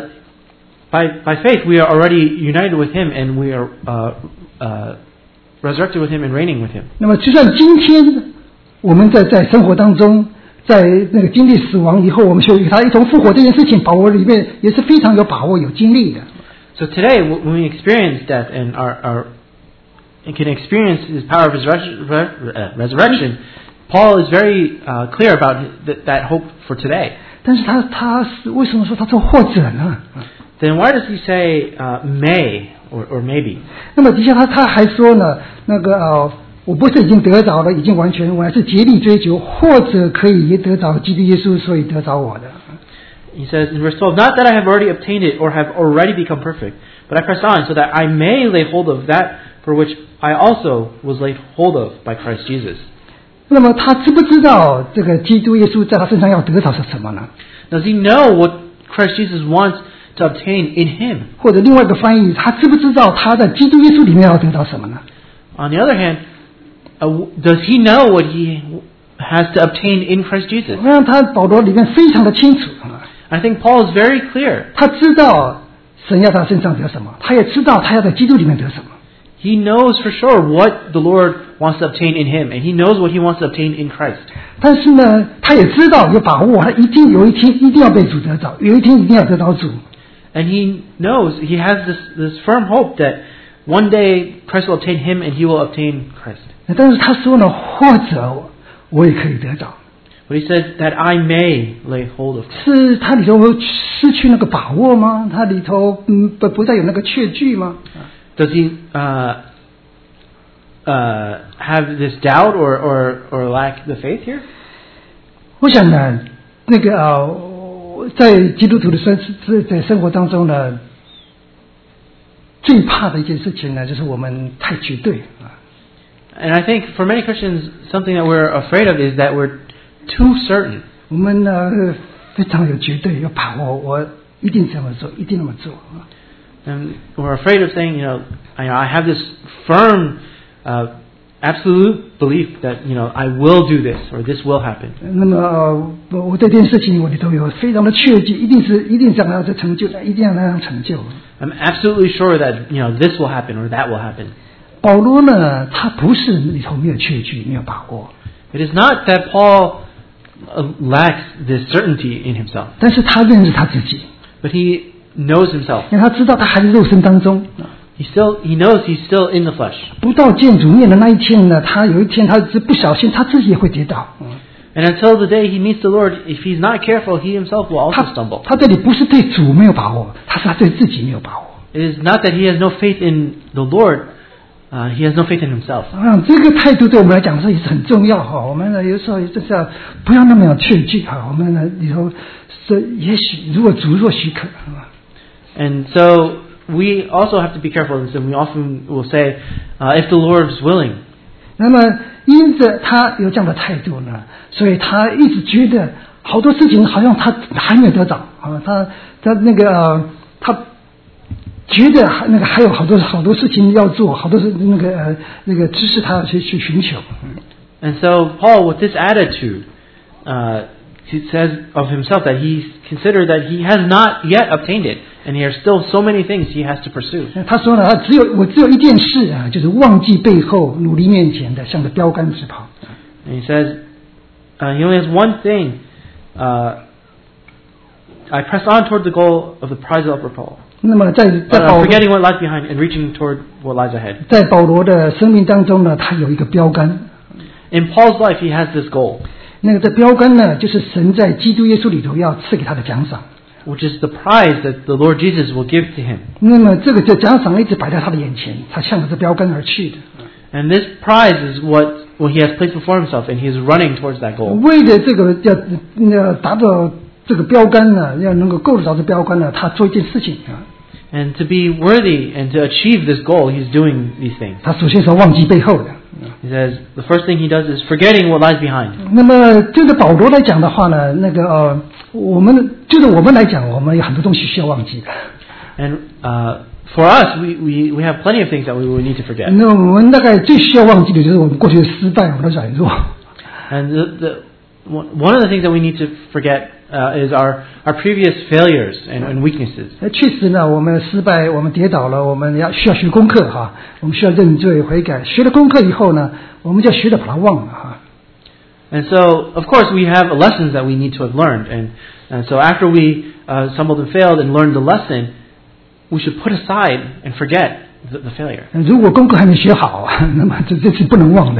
by, by faith we are already united with Him and we are uh, uh, resurrected with Him and reigning with Him. 那么就算今天我们在在生活当中，在那个经历死亡以后，我们就与他一同复活这件事情，保罗里面也是非常有把握、有经历的。 So today, when we experience death and our, our and can experience His power of His res- re- uh, resurrection, Paul is very uh, clear about his, that, that hope for today. 但是他他是为什么说他说或者呢？ Then why does he say uh, may or, or maybe? 那么底下他他还说呢，那个呃，我不是已经得着了，已经完全，我还是竭力追求，或者可以也得着基督耶稣，所以得着我的。 He says in verse twelve, Not that I have already obtained it or have already become perfect, but I press on so that I may lay hold of that for which I also was laid hold of by Christ Jesus. 那么他知不知道这个基督耶稣在他身上要得着是什么呢？ Does he know what Christ Jesus wants to obtain in him? 或者另外一个翻译，他知不知道他在基督耶稣里面要得到什么呢？ On the other hand, uh, does he know what he has to obtain in Christ Jesus? 让他保罗里面非常的清楚啊。 I think Paul is very clear. 他知道神要他身上得什么，他也知道他要在基督里面得什么。 He knows for sure what the Lord wants to obtain in him, and he knows what he wants to obtain in Christ. 但是呢，他也知道有把握，他一定有一天一定要被主得着，有一天一定要得到主。 And he knows, he has this, this firm hope that one day Christ will obtain him and he will obtain Christ. 但是他说呢，或者我也可以得着。 But he says that I may lay hold of him. 是他里头失去那个把握吗？他里头嗯不不再有那个确据吗？ Does he uh, uh, have this doubt or, or, or lack the faith here? 我想呢，那个呃，在基督徒的生在生活当中呢，最怕的一件事情呢，就是我们太绝对啊。 And I think for many Christians, something that we're afraid of is that we're too certain. 我们呢非常有绝对有把握，我一定这么做，一定那么做啊。 And we're afraid of saying, you know, I, I have this firm, uh, absolute belief that, you know, I will do this or this will happen. 那么、呃、我对这件事情我里头有非常的确据，一定是一定这样的成就的，一定要那样成就。 I'm absolutely sure that, you know, this will happen or that will happen. 保罗呢，他不是里头没有确据，没有把握。 It is not that Paul uh, lacks this certainty in himself. 但是他认识他自己， But he knows himself. 因为他知道他还在肉身当中。 He still, he knows he's still in the flesh. 不到见主面的那一天呢，他有一天他只不小心，他自己也会跌倒。 And until the day he meets the Lord, if he's not careful, he himself will 他 also stumble. 他这里不是对主没有把握，他是他对自己没有把握。 It is not that he has no faith in the Lord, uh, he has no faith in himself. 啊，这个态度对我们来讲说也是很重要哈。我们呢有时候就是要不要那么有确据哈。我们呢里头是也许如果主若许可，是吧？ And so we also have to be careful. And so we often will say, uh, if the Lord is willing. 那么因着他有这样的态度呢，所以他一直觉得好多事情好像他还没有得着啊，他他那个、呃、他觉得还那个还有好多好多事情要做，好多是那个呃那个知识他要去去寻求。 And so Paul, with this attitude, uh, he says of himself that he considered that he has not yet obtained it, and there are still so many things he has to pursue. 他说呢，他只有我只有一件事啊，就是忘记背后，努力面前的，向着标杆直跑。 And he says, uh, he only has one thing. Uh, I press on toward the goal of the prize of the upper call. 那么在在 Uh, 保 forgetting what lies behind and reaching toward what lies ahead. 在保罗的生命当中呢，他有一个标杆。 In Paul's life, he has this goal, 那个这标杆呢，就是神在基督耶稣里头要赐给他的奖赏。 which is the prize that the Lord Jesus will give to him. 那么这个这奖赏一直摆在他的眼前，他向着这标杆而去的。 And this prize is what, what he has placed before himself, and he is running towards that goal. 为了这个要要达到这个标杆呢，要能够够得着这标杆呢，他做一件事情啊。 And to be worthy and to achieve this goal, he's doing these things. 他首先是要忘记背后的。 He says the first thing he does is forgetting what lies behind. 那么对着保罗来讲的话呢，那个呃，我们对着我们来讲，我们有很多东西需要忘记的。 And uh, for us, we, we, we have plenty of things that we will need to forget. 那我们大概最需要忘记的就是我们过去的失败，我们的软弱。 And the, the, one of the things that we need to forget uh, is our, our previous failures and, and weaknesses. 确实呢，我们失败，我们跌倒了，我们要需要学功课哈，我们需要认罪悔改。学了功课以后呢，我们就要学着把它忘了哈。 And so, of course, we have lessons that we need to have learned. And, and so after we uh, stumbled and failed and learned the lesson, we should put aside and forget the, the failure. 如果功课还没学好，那么这这是不能忘的。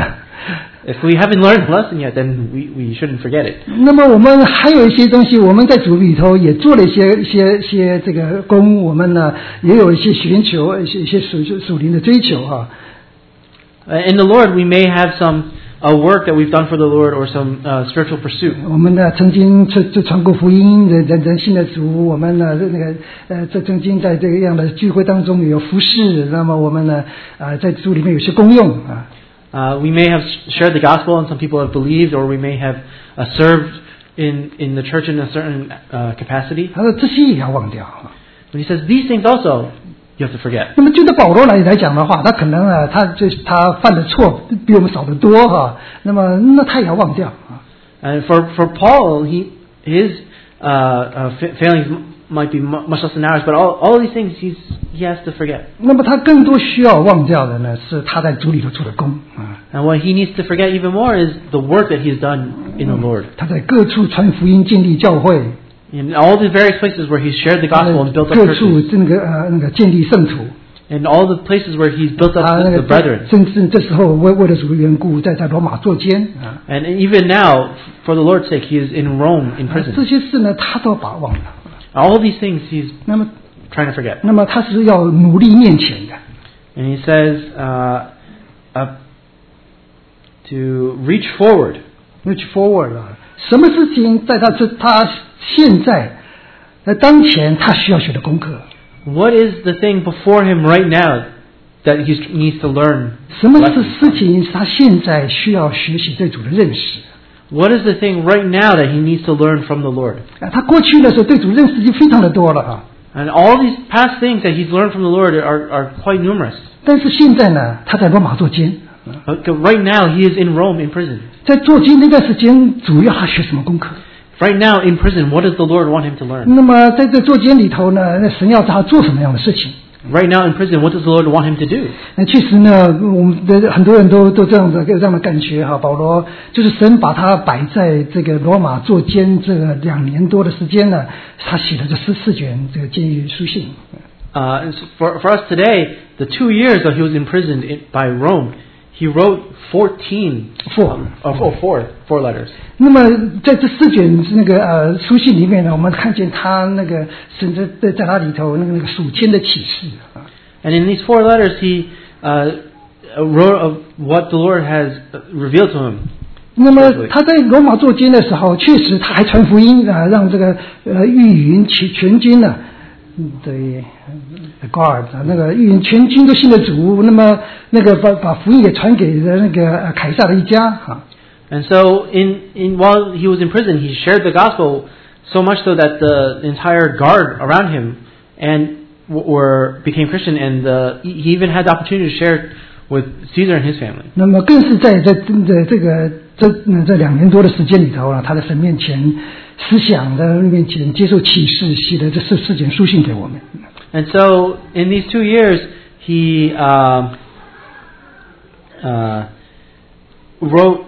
If we haven't learned the lesson yet, then we, we shouldn't forget it. 那么我们还有一些东西，我们在主里头也做了一些一些一些这个功，我们呢也有一些寻求一些一些属属灵的追求哈。 Uh, in the Lord, we may have some uh, work that we've done for the Lord or some uh, spiritual pursuit. 我们呢曾经传传过福音，人人人信的主，我们呢那个呃在曾经在这个样的聚会当中有服侍，那么我们呢呃在主里面有些功用啊。 Uh, we may have shared the gospel and some people have believed, or we may have uh, served in, in the church in a certain uh, capacity. 他说这些也要忘掉。 But he says these things also you have to forget. 那么就对保罗来来讲的话，他可能啊，他这他犯的错比我们少得多哈。那么那他也要忘掉啊。 And for, for Paul, he, his uh, uh, failings might be much less than ours, but all, all these things he's, he has to forget. 那么他更多需要忘掉的呢，是他在主里头做的工啊。 And what he needs to forget even more is the work that he's done in the Lord. 他在各处传福音、建立教会， In all the various places where he's shared the gospel and built up 各处 churches. 这个呃那个建立圣徒。 And all the places where he's built 他 up 那 the, 个 the brethren. 甚至这时候为为了主的缘故，在在罗马做监啊。 And even now, for the Lord's sake, he is in Rome in 这 prison. 些事呢，他都把忘了。 All these things he's 那么， trying to forget. 那么他是要努力面前的。 And he says uh, uh, to reach forward. Reach forward 啊，什么事情在他这他现在在当前他需要学的功课？ What is the thing before him right now that he needs to learn? 什么是 lessons 事情是他现在需要学习对主的认识？ What is the thing right now that he needs to learn from the Lord? 啊，他过去的时候对主认识已经非常的多了啊， And all these past things that he's learned from the Lord are, are quite numerous. 但是现在呢，他在罗马做监。 But right now he is in Rome in prison. 在做监那段时间，主要他学什么功课？ Right now in prison, what does the Lord want him to learn? 那么在这做监里头呢，那神要他做什么样的事情？ Right now in prison, what does the Lord want him to do? 那其实呢，我们的很多人都都这样的这样的感觉哈。保罗就是神把他摆在这个罗马做监这个两年多的时间呢，他写了这四四卷这个监狱书信。 Uh, and so for, for us today, the two years that he was imprisoned in, by Rome, he wrote fourteen, Four. oh, oh, four, four letters. 那么在这四卷那个呃书信里面呢，我们看见他那个神在在在他里头那个那个属天的启示啊。 And in these four letters, he uh, wrote of what the Lord has revealed to him. 那么他在罗马做监的时候，确实他还传福音啊，让这个呃御营全全军呢，对 guard 啊，那个御营全军都信了主，那么那个把把福音也传给了那个呃凯撒的一家啊。 And so, in, in while he was in prison, he shared the gospel so much so that the entire guard around him and were became Christian, and the, he even had the opportunity to share with Caesar and his family. 那么更是在在在这个这这两年多的时间里头啊，他在神面前思想的面前接受启示，写的这四四卷书信给我们。 And so, in these two years, he uh, uh, wrote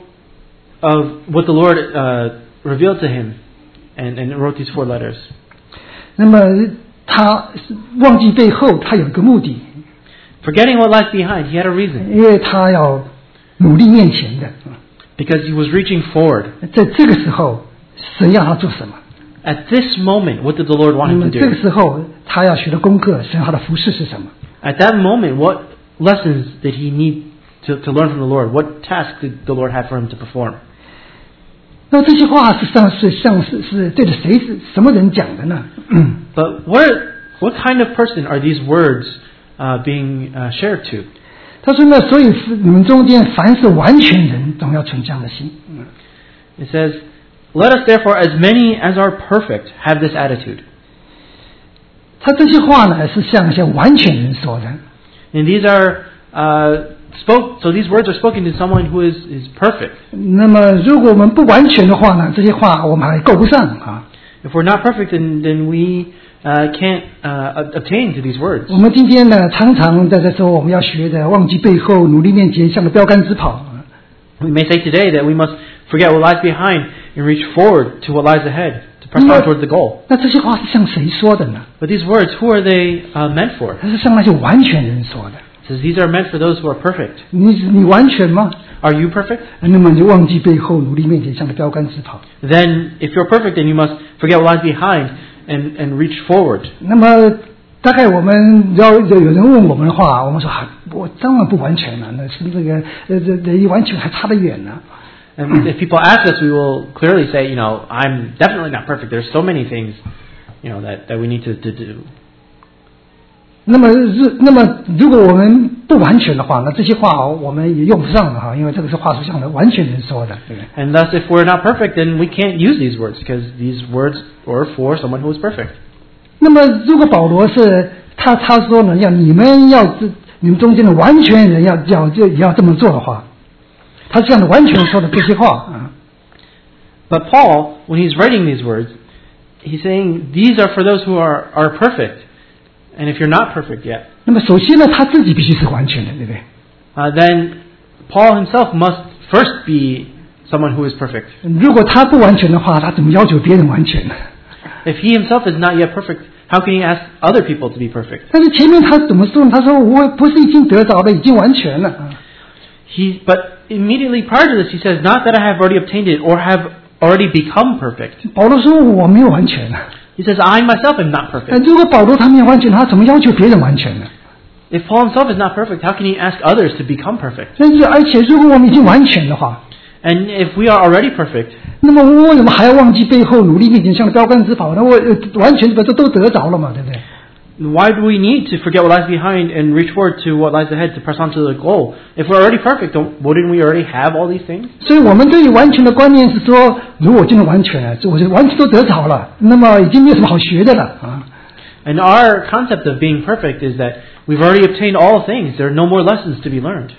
of what the Lord uh, revealed to him, and, and wrote these four letters. 那么他忘记背后，他有一个目的， Forgetting what lies behind, he had a reason. 因为他要努力面前的。 Because he was reaching forward. 在这个时候，神要他做什么？ At this moment, what did the Lord want 那 him 么 to 这个 do? 时候，他要学的功课，神要他的服饰是什么？ At that moment, what lessons did he need to, to learn from the Lord? What tasks did the Lord have for him to perform? 那这些话实际上是像是是对着谁是什么人讲的呢？ But what, what kind of person are these words uh, being uh, shared to? 他说呢，所以你们中间凡是完全人，总要存这样的心。 It says, "Let us therefore, as many as are perfect, have this attitude." 他这些话呢，是向一些完全人说的。 And these are uh, spoke. So these words are spoken to someone who is, is perfect. 那么，如果我们不完全的话呢，这些话我们还够不上啊。 If we're not perfect, then then we uh, can't uh, obtain to these words. 我们今天呢，常常在这说我们要学的，忘记背后，努力面前，像个标杆直跑。 We may say today that we must forget what lies behind and reach forward to what lies ahead, to press on towards the goal. 那这些话是向谁说的呢？ But these words, who are they uh, meant for? 它是向那些完全人说的。 It says these are meant for those who are perfect. 你你完全吗？ Are you perfect? 那么你就忘记背后，努力面前，像个标杆直跑。 Then, if you're perfect, then you must forget what lies behind and, and reach forward. 那么大概我们要有有人问我们的话，我们说啊，我当然不完全了，那是这个呃这离完全还差得远呢。 And if people ask us, we will clearly say, you know, I'm definitely not perfect. There's so many things, you know, that, that we need to, to do. 那么如那么如果我们不完全的话，那这些话我们也用不上了哈，因为这个是话术上的完全人说的，对不对？ And thus, if we're not perfect, then we can't use these words because these words are for someone who is perfect. 那么如果保罗是他他说呢，要你们要你们中间的完全人要要就也要这么做的话，他这样的完全说的这些话啊。 But Paul, when he's writing these words, he's saying these are for those who are, are perfect. And if you're not perfect yet, 那么首先呢，他自己必须是完全的，对不对？ uh, then Paul himself must first be someone who is perfect. 如果他不完全的话，他怎么要求别人完全呢？ If he himself is not yet perfect, how can he ask other people to be perfect? 但是前面他怎么说呢？他说我不是已经得着了，已经完全了。 He, but immediately prior to this, he says, not that I have already obtained it or have already become perfect. 保罗说我没有完全了。 He says, I myself am not 那 perfect. 如果保罗他没有完全，他怎么要求别人完全呢？ If Paul himself is not perfect, how can he ask others to become perfect? 但是而且如果我们已经完全的话， And if we are already perfect, 那么我为什么还要忘记背后努力面前向标杆直跑呢？我呃完全把这都得着了嘛，对不对？ why do we need to forget what lies behind and reach forward to what lies ahead to press on to the goal? If we're already perfect, don't, wouldn't we already have all these things? 所以我们对于完全的观念是说，如果真的完全了，我就完全都得着了，那么已经没有什么好学的了啊。 And our concept of being perfect is that we've already obtained all things. There are no more lessons to be learned.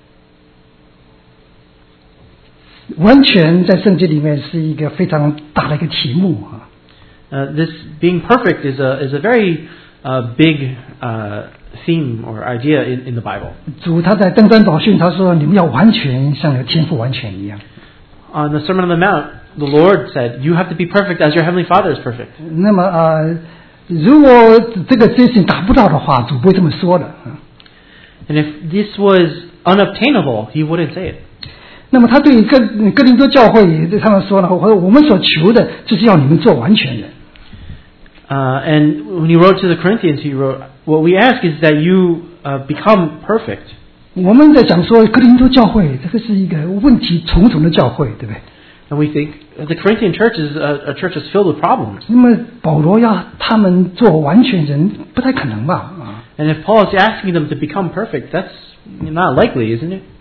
完全在圣经里面是一个非常大的一个题目啊。 Uh, this being perfect is a is a very uh, big uh, theme or idea in, in the Bible. 主他在登山宝训他说：“你们要完全，像你的天父完全一样。” On the Sermon on the Mount, the Lord said, "You have to be perfect as your heavenly Father is perfect." 那么呃，如果这个这事情达不到的话，主不会这么说的啊。 And if this was unobtainable, He wouldn't say it. 那么他对哥哥林多教会也对他们说了：“我我们所求的就是要你们做完全人。” Uh, and when he wrote to the Corinthians, he wrote, "What we ask is that you uh, become perfect." 我们在讲说哥林多教会这个是一个问题重重的教会，对不对？ And we think the Corinthian church is a, a church that's filled with problems. 那么保罗要他们做完全人，不太可能吧？啊， And if Paul is asking them to become perfect, that's not likely, isn't it?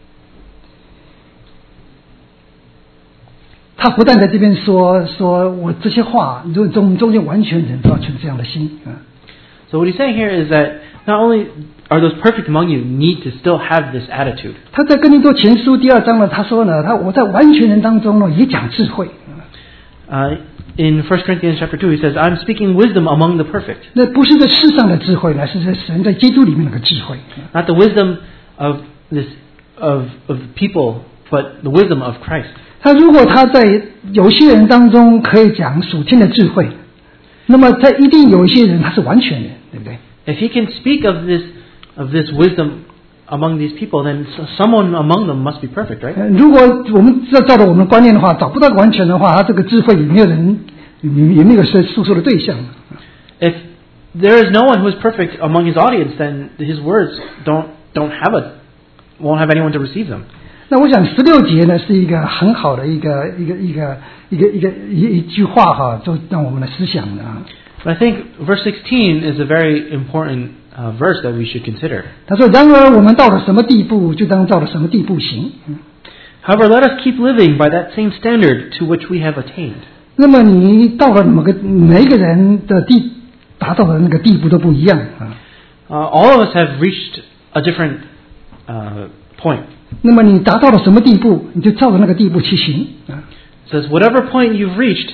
他不但在这边说说我这些话，如果中中间完全人都要存这样的心啊。 So what he's saying here is that not only are those perfect among you need to still have this attitude. 他在哥林多前书第二章呢，他说呢，他我在完全人当中呢也讲智慧。 Uh, in First Corinthians chapter two, he says, "I'm speaking wisdom among the perfect." 那不是在世上的智慧，乃是在神在基督里面那个智慧。 Not the wisdom of this of of people, but the wisdom of Christ. 他如果他在有些人当中可以讲属天的智慧，那么在一定有一些人他是完全人，对不对？ If he can speak of this of this wisdom among these people, then someone among them must be perfect, right? 呃如果我们照照着我们的观念的话，找不到完全的话，他这个智慧也没有人，也没有是诉说的对象。 If there is no one who is perfect among his audience, then his words don't don't have a won't have anyone to receive them. 那我想十六节呢是一个很好的一个一个一个一个一个一一句话哈，就让我们来思想的啊。 But I think verse sixteen is a very important uh, verse that we should consider. 他说：“然而我们到了什么地步，就当照着什么地步行。” However, let us keep living by that same standard to which we have attained. 那么你到了某个每一个人的地达到的那个地步都不一样啊。 Uh, all of us have reached a different uh, point. 那么你达到了什么地步，你就照着那个地步去行啊。 It says, whatever point you've reached,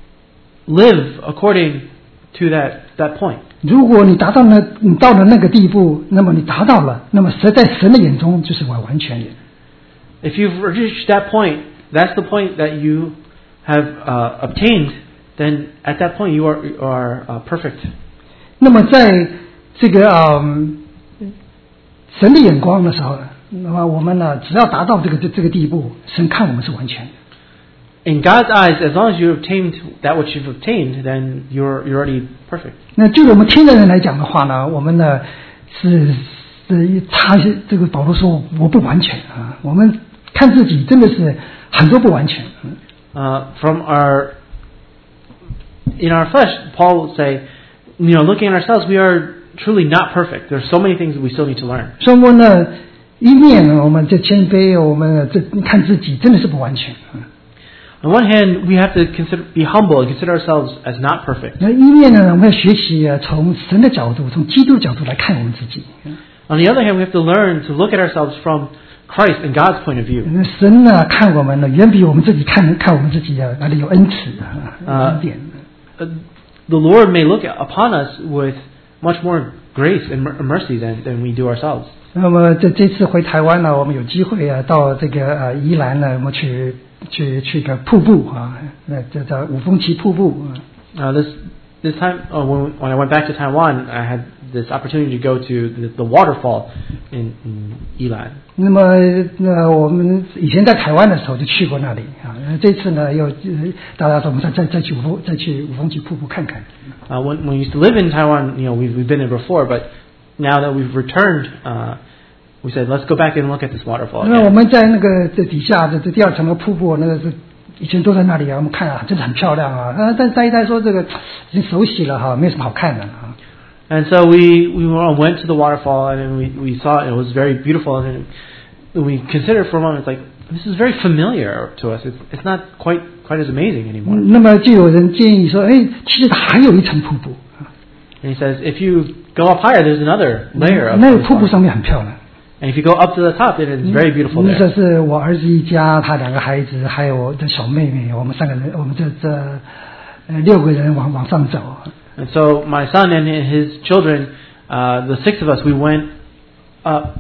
live according to that, that point. 如果你达到了，你到了那个地步，那么你达到了，那么神在神的眼中就是完完全人。 If you've reached that point, that's the point that you have uh, obtained, then at that point you are, you are uh, perfect. 那么在这个嗯神的眼光的时候，那么我们呢，只要达到这个这这个地步，神看我们是完全的。 In God's eyes, as long as you've obtained that which you've obtained, then you're, you're already perfect. 那就我们天的人来讲的话呢，我们呢是是差些这个保罗说我不完全啊，我们看自己真的是很多不完全。 Uh, from our, in our flesh, Paul will say, you know, looking at ourselves, we are truly not perfect. There's so many things that we still need to learn. 所以我们呢，一面呢我们这谦卑，我们这看自己真的是不完全。 On one hand, we have to consider, be humble and consider ourselves as not perfect. 那一面呢，我们要学习啊，从神的角度，从基督的角度来看我们自己。 On the other hand, we have to learn to look at ourselves from Christ and God's point of view. 那神呢看我们呢，远比我们自己看看我们自己啊来的有恩慈啊，恩典。 uh, the Lord may look upon us with much more grace and mercy than than we do ourselves. 那么这这次回台湾呢，我们有机会啊，到这个呃宜兰呢，我们去去去个瀑布啊，那这叫五峰旗瀑布。 Uh, this this time uh, when when I went back to Taiwan, I had this opportunity to go to the, the waterfall in, in Yilan. 那么呃，我们以前在台湾的时候就去过那里啊，这次呢又大家说我们再再再去五峰再去五峰旗瀑布看看。 Uh, when when we used to live in Taiwan, you know, we've we've been there before, but now that we've returned, uh, we said let's go back and look at this waterfall. 那我们在那个这底下的这第二层的瀑布，那个是以前都在那里啊，我们看啊，真的很漂亮啊。啊，但再一再说这个已经熟悉了哈，没有什么好看的啊。 And so we we went to the waterfall and we we saw it, it was very beautiful, and we considered for a moment, it's like this is very familiar to us. It's it's not quite quite as amazing anymore. 那么就有人建议说，哎，其实它还有一层瀑布。 And he says, if you go up higher, there's another layer of. 那个瀑布上面很漂亮。 And if you go up to the top, then it's very beautiful there. 这是我儿子一家，他两个孩子，还有我的小妹妹，我们三个人，我们这这呃六个人往往上走。 And so my son and his children, uh, the six of us, we went up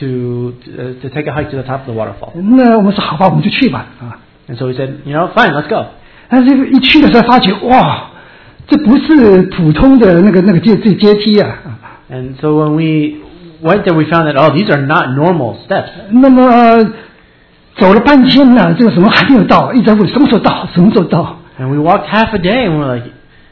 to uh, to take a hike to the top of the waterfall. 那我们说好吧，我们就去吧啊。 And so we said, you know, fine, let's go. 但是一去的时候发觉，哇，这不是普通的那个那个阶这阶梯啊。 And so when we went there, we found that oh, these are not normal steps. 那么、呃、走了半天呢，这个什么还没有到，一直在问什么时候到，什么时候到。 And we walked half a day, and we're like,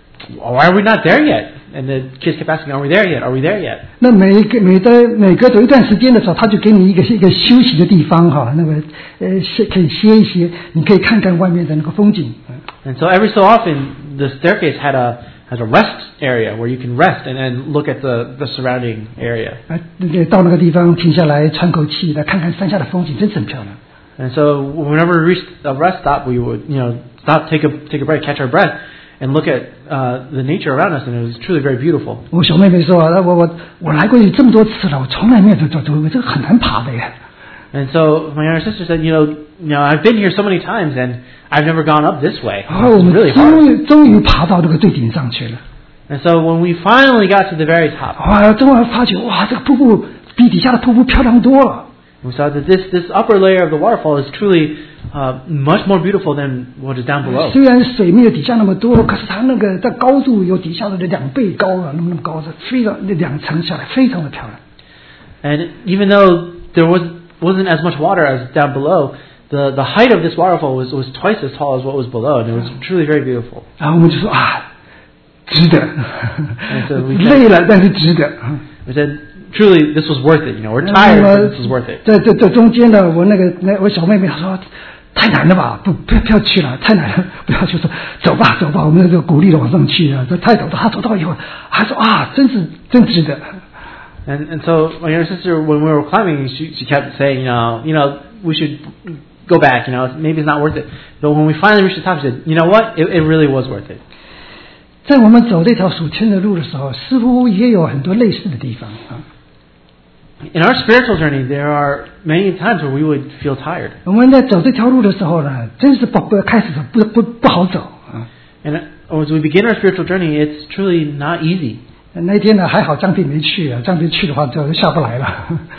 why are we not there yet? And the kids kept asking, are we there yet? Are we there yet? 那每个每的每隔走一段时间的时候，他就给你一个一个休息的地方哈，那个呃歇可以歇一歇，你可以看看外面的那个风景。 And so every so often, the staircase had a has a rest area where you can rest and then look at the the surrounding area. 啊，到那个地方停下来喘口气，来看看山下的风景，真是很漂亮。 And so whenever we reached a rest stop, we would you know stop, take a take a break, catch our breath, and look at uh, the nature around us, and it was truly very beautiful. 我小妹妹说：“我我我来过去这么多次了，我从来没有走走过，这个很难爬的呀。” And so my younger sister said, "You know, you know, I've been here so many times, and I've never gone up this way. It's really hard." 终于终于爬到这个最顶上去了。 And so when we finally got to the very top, 哇，终于发觉哇，这个瀑布比底下的瀑布漂亮多了。 we saw that this this upper layer of the waterfall is truly uh, much more beautiful than what is down below. 虽然水没有底下那么多，可是它那个在高度有底下的两倍高了，那么那么高，是非常那两层下来非常的漂亮。 And even though there was wasn't as much water as down below, the the height of this waterfall was was twice as tall as what was below, and it was truly very beautiful. 然后我们就说啊，值得， so we said, 累了但是值得。 We said truly this was worth it. You know, we're tired, but this was worth it. 在这这中间呢，我那个那我小妹妹她说太难了吧，不不要不要去了，太难了，不要去，说走吧走吧，我们就鼓励的往上去啊。这太陡了，她走到以后还说啊，真是真值得。 And and so my younger sister, when we were climbing, she she kept saying, you know, you know, we should go back. You know, maybe it's not worth it. But when we finally reached the top, she said, you know what, it, it really was worth it. 在我们走这条属天的路的时候，似乎也有很多类似的地方啊。 In our spiritual journey, there are many times where we would feel tired. 我们在走这条路的时候呢，真是不不开始不不不好走啊。 And as we begin our spiritual journey, it's truly not easy. 那一天呢，还好张斌没去啊，张斌去的话就下不来了。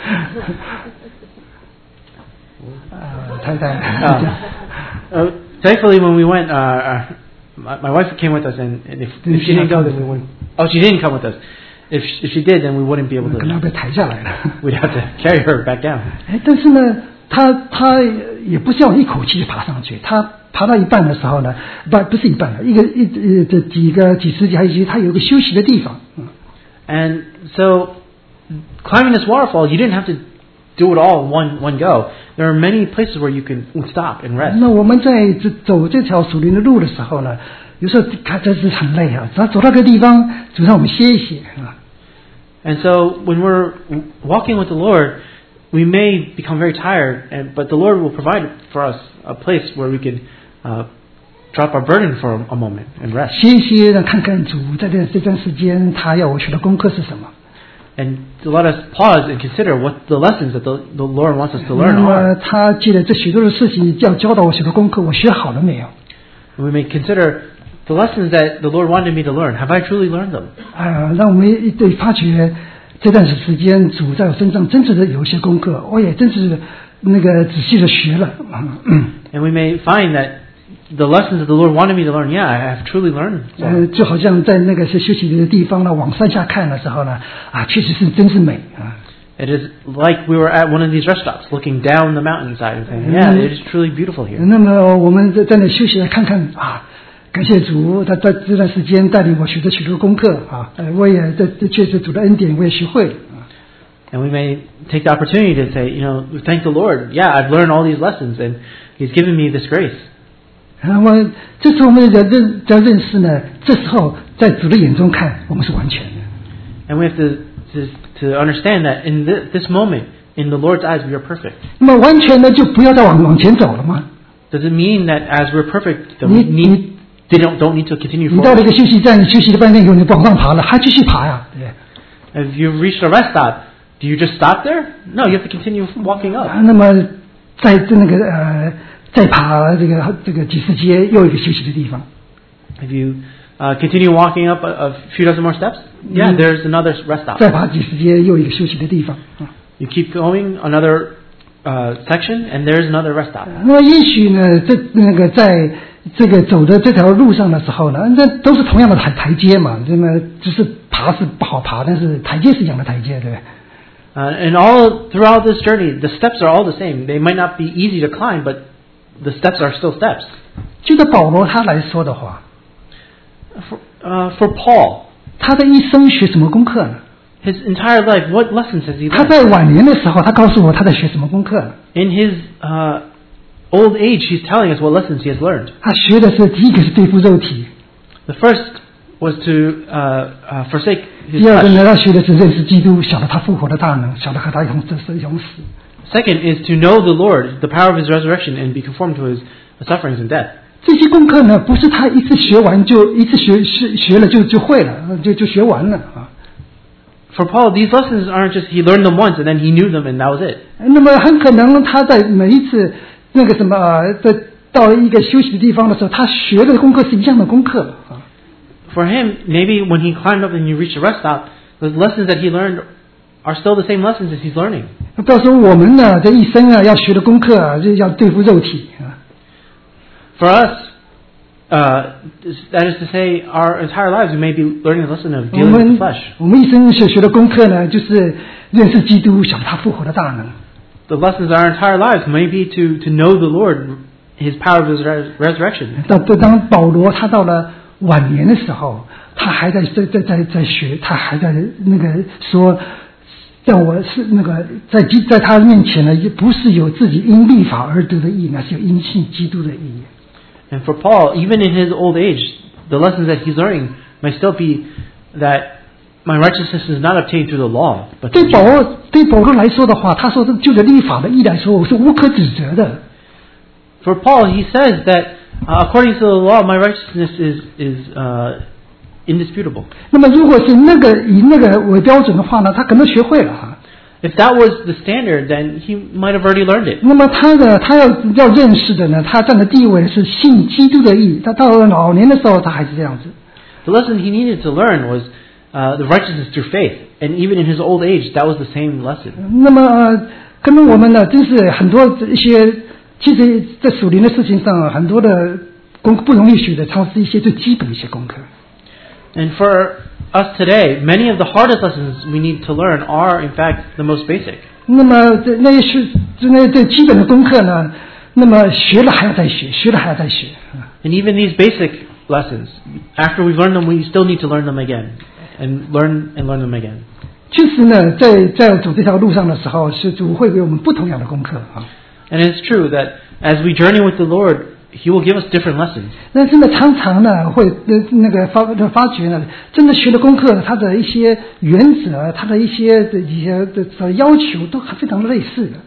呃，太太。 uh, thankfully, when we went, uh, uh, my, my wife came with us, and, and if, if she didn't go, then we wouldn't. Oh, she didn't come with us. If if she did, then we wouldn't be able to. 可能被抬下来了。 We'd have to carry her back down. 哎，但是呢，他他也不是要一口气爬上去，他爬到一半的时候呢，不不是一半的，一个一呃这几个几十几还有他有一个休息的地方。 And so, climbing this waterfall, you didn't have to do it all in one one go. There are many places where you can stop and rest. 那我们在这走这条属灵的路的时候呢，有时候看真是很累啊，只要走到个地方，就让我们歇一歇啊。 And so, when we're walking with the Lord, we may become very tired, and but the Lord will provide for us a place where we can uh, drop our burden for a, a moment and rest. 歇一歇，让看看主在这这段时间他要我学的功课是什么。 And to let us pause and consider what the lessons that the, the Lord wants us to learn 那么 are. 他记得这许多的事情要教导我许多功课，我学好了没有？ And we may consider The lessons that the Lord wanted me to learn, have I truly learned them? 啊，让我们对发觉这段时间主在我身上真正的有一些功课，我也真是那个仔细的学了。 And we may find that the lessons that the Lord wanted me to learn, yeah, I have truly learned. 呃，就好像在那个是休息的地方呢，往山下看的时候呢，啊，确实是真是美啊。 It is like we were at one of these rest stops, looking down the mountainside and saying, yeah, it is truly beautiful here. 那么我们在在那休息来看看啊，感谢主，他在这段时间带领我学了许多功课啊，呃，我也这这确实主的恩典，我也学会了。 And we may take the opportunity to say, you know, thank the Lord. Yeah, I've learned all these lessons, and He's given me this grace. 那么，这次我们要认要认识呢，这时候在主的眼中看，我们是完全的。 And we have to to, to understand that in this, this moment, in the Lord's eyes, we are perfect. 那么完全呢，就不要再往往前走了吗？ Does it mean that as we're perfect, that we 你 need they don't don't need to continue 你到了 forward? 一个休息站，你休息了半天以后，你不往上爬了，还继续爬呀？对。 If you've reached a rest stop, do you just stop there? No, you have to continue walking up. 啊，那么在这那个呃，再爬这个这个几十阶，又一个休息的地方。 If you uh, continue walking up a, a few dozen more steps, yeah, there's another rest stop. 再爬几十阶，又一个休息的地方啊。 You keep going another uh, section, and there's another rest stop. 那么也许呢，这那个在这个走的这条路上的时候呢，这都是同样的台台阶嘛，那么只是爬是不好爬，但是台阶是一样的台阶，对不对？ Uh, and all throughout this journey, the steps are all the same. They might not be easy to climb, but the steps are still steps. 就着保罗他来说的话， For, uh, for Paul, 他的一生学什么功课呢？ his entire life, what lessons has he 他 learned? 在晚年的时候，他告诉我他在学什么功课呢？ In his uh, old age, he's telling us what lessons he has learned. 他学的是第一个是对付肉体， The first was to uh, uh, forsake his 第二个 flesh. 呢，他学的是认识基督，晓得他复活的大能，晓得和他永这是永死。 Second is to know the Lord, the power of His resurrection, and be conformed to His sufferings and death. 这些功课呢，不是他一次学完就一次学学学了就就会了，就就学完了啊。 For Paul, these lessons aren't just he learned them once and then he knew them and that was it. 那么很可能他在每一次那个什么呃在到了一个休息的地方的时候，他学的功课是一样的功课啊。 For him, maybe when he climbed up and he reached a rest stop, the lessons that he learned are still the same lessons as he's learning. 到时候我们呢，这一生啊要学的功课啊，就要对付肉体啊。 For us, uh, that is to say, our entire lives we may be learning the lesson of 我 dealing with 们 the flesh. 我们一生所学的功课呢，就是认识基督，晓得他复活的大能。 The lessons of our entire lives may be to, to know the Lord, His power of His res- resurrection. 当当保罗他到了晚年的时候，他还在在在在在学，他还在那个说，让我是那个在基在他面前呢，也不是有自己因律法而得的义，那是有因信基督的义。 And for Paul, even in his old age, the lessons that he's learning may still be that my righteousness is not obtained through the law, but 对 through 保 Jesus. 罗对保罗来说的话，他说就着律法的义来说，我是无可指责的。 For Paul, he says that uh, according to the law, my righteousness is is uh, indisputable. 那么如果是那个以那个为标准的话呢，他可能学会了哈。 If that was the standard, then he might have already learned it. 那么他的他要要认识的呢，他站的地位是信基督的义。他到了老年的时候，他还是这样子。 The lesson he needed to learn was uh, the righteousness through faith, and even in his old age, that was the same lesson. 那么呃可能我们呢，真是很多一些，其实在属灵的事情上，很多的功不容易学的，它是一些最基本的一些功课。 And for us today, many of the hardest lessons we need to learn are, in fact, the most basic. 那么这那些是那最基本的功课呢，那么学了还要再学，学了还要再学。 And even these basic lessons, after we've learned them, we still need to learn them again, and learn and learn them again. 其实呢，在在走这条路上的时候，是主会给我们不同样的功课啊。 And it's true that as we journey with the Lord, He will give us different lessons. 那真的常常呢，会呃那个发发觉呢，真的学的功课，它的一些原则，它的一些的一些的的要求，都非常的类似的。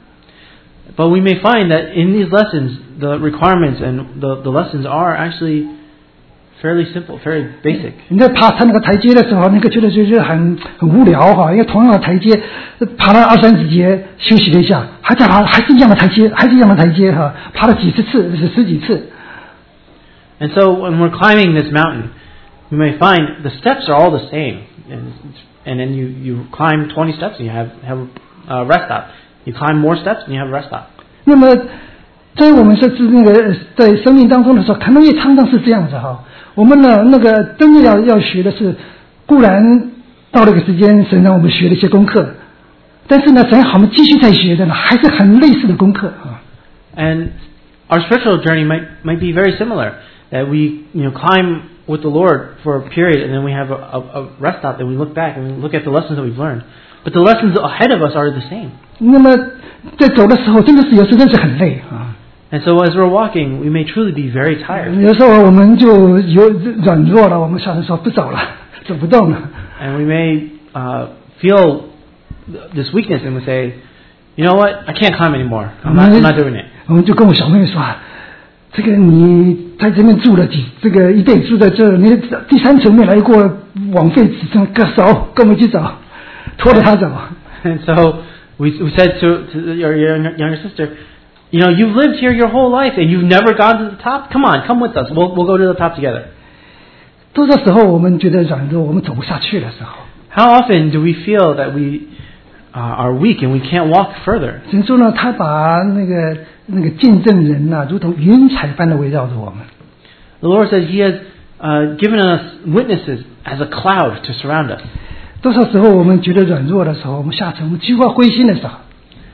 But we may find that in these lessons, the requirements and the, the lessons are actually fairly simple, very basic. 你在爬它那个台阶的时候，那个觉得就是很很无聊哈，因为同样的台阶，爬了二三十节，休息了一下，还在爬，还是一样的台阶，还是一样的台阶哈，爬了几十次，是十几次。 And so when we're climbing this mountain, you may find the steps are all the same. And, and then you, you climb twenty steps and you have, have a rest stop. You climb more steps and you have a rest stop. 那么在我们是那个在生命当中的时候，可能也常常是这样子哈。我们呢，那个真的要要学的是，固然到了一个时间，神让我们学了一些功课，但是呢，神好我们继续在学的呢，还是很类似的功课啊。 And our spiritual journey might might be very similar. That we you know climb with the Lord for a period, and then we have a, a, a rest stop, and we look back and we look at the lessons that we've learned. But the lessons ahead of us are the same. 那么在走的时候，真的是有时真是很累啊。 And so as we're walking, we may truly be very tired. 有时候我们就有软弱了，我们想着说不走了，走不动了。 And we may uh, feel this weakness, and we say, you know what, I can't climb anymore. I'm not, I'm not doing it. 我们就跟我小妹妹说，这个你在这边住了几，这个一辈子住在这，你第三层没来过，枉费此生，跟走，跟我们去走，拖着他走。 And so we we said to, to your younger, younger sister, you know, you've lived here your whole life and you've never gone to the top. Come on, come with us. We'll we'll go to the top together. 多少时候我们觉得软弱，我们走不下去的时候。 How often do we feel that we uh, are weak and we can't walk further? 神说呢，他把那个那个见证人呐、啊，如同云彩般的围绕着我们。 The Lord says He has uh, given us witnesses as a cloud to surround us. 多少时候我们觉得软弱的时候，我们下沉，我们几乎要灰心的时候。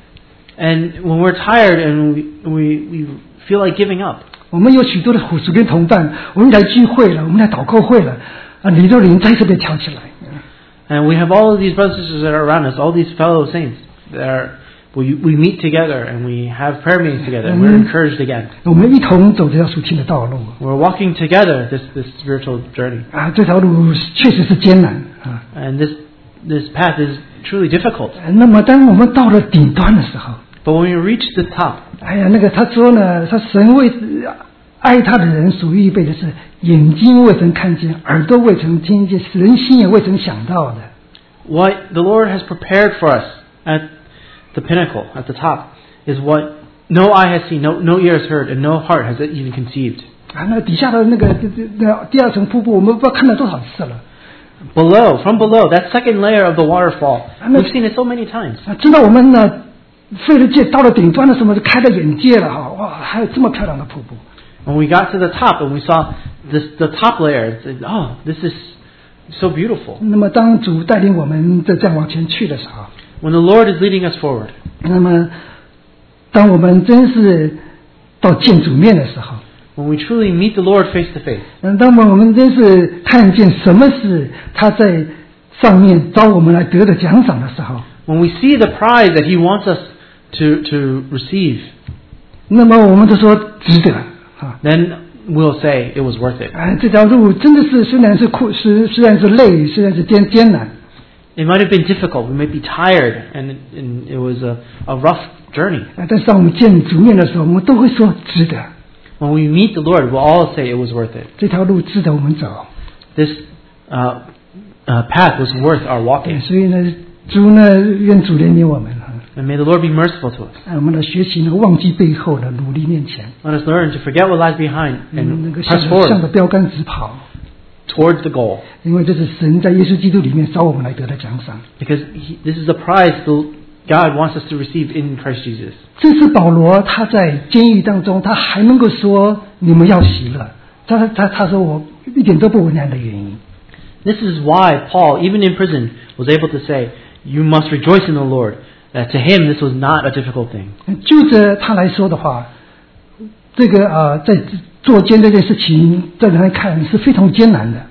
And when we're tired and we we we feel like giving up. 我们有许多的属灵同伴，我们来聚会了，我们来祷告会了，啊，你的灵再次被挑起来。 And we have all of these brothers and sisters that are around us, all these fellow saints that are, we we meet together and we have prayer meetings together and we're encouraged again. 我们一同走这条属天的道路。 We're walking together this this spiritual journey. 啊，这条路确实是艰难啊。 And this this path is truly difficult. 那么当我们到了顶端的时候， But when we reach the top, 哎呀，那个他说呢，他神为爱他的人所预备的是眼睛未曾看见，耳朵未曾听见，人心也未曾想到的。 what the Lord has prepared for us at the pinnacle, at the top, is what no eye has seen, no no ear has heard, and no heart has even conceived. 啊，那底下的那个那第二层瀑布，我们不知道看了多少次了。 Below, from below, that second layer of the waterfall, we've seen it so many times. 啊，知道我们呢费了劲到了顶端的时候，就开了眼界了哈！哇，还有这么漂亮的瀑布。 When we got to the top and we saw this, the top layer, it said, oh, this is so beautiful. 那么当主带领我们在这样往前去的时候， When the Lord is leading us forward, 那么当我们真是到见主面的时候， when we truly meet the Lord face to face, 嗯，当我们真是看见什么是他在上面招我们来得的奖赏的时候， when we see the prize that He wants us to to receive, 那么我们就说值得啊！ then we'll say it was worth it. 哎，这条路真的是虽然是苦，虽虽然是累，虽然是艰艰难。 It might have been difficult. We might be tired, and, and it was a, a rough journey. 啊，但是当我们见主面的时候，我们都会说值得。 When we meet the Lord, we'll all say it was worth it. 这条路值得我们走。 This uh, uh, path was worth our walking. 所以呢，主呢，愿主怜悯我们啊！ And may the Lord be merciful to us. 哎，我们的学习呢，忘记背后的，努力面前。 Let us learn to forget what lies behind 嗯，那 and 个向 press 着向着 forward 标杆直跑， towards the goal. 因为这是神在耶稣基督里面招我们来得的奖赏。 Because he, this is the prize the, God wants us to receive in Christ Jesus. 这是保罗他在监狱当中，他还能够说你们要喜乐。他他他说我一点都不为难的原因。 This is why Paul, even in prison, was able to say, you must rejoice in the Lord. That to him this was not a difficult thing. 就着他来说的话，这个啊、呃，在做监这件事情，在人来看是非常艰难的。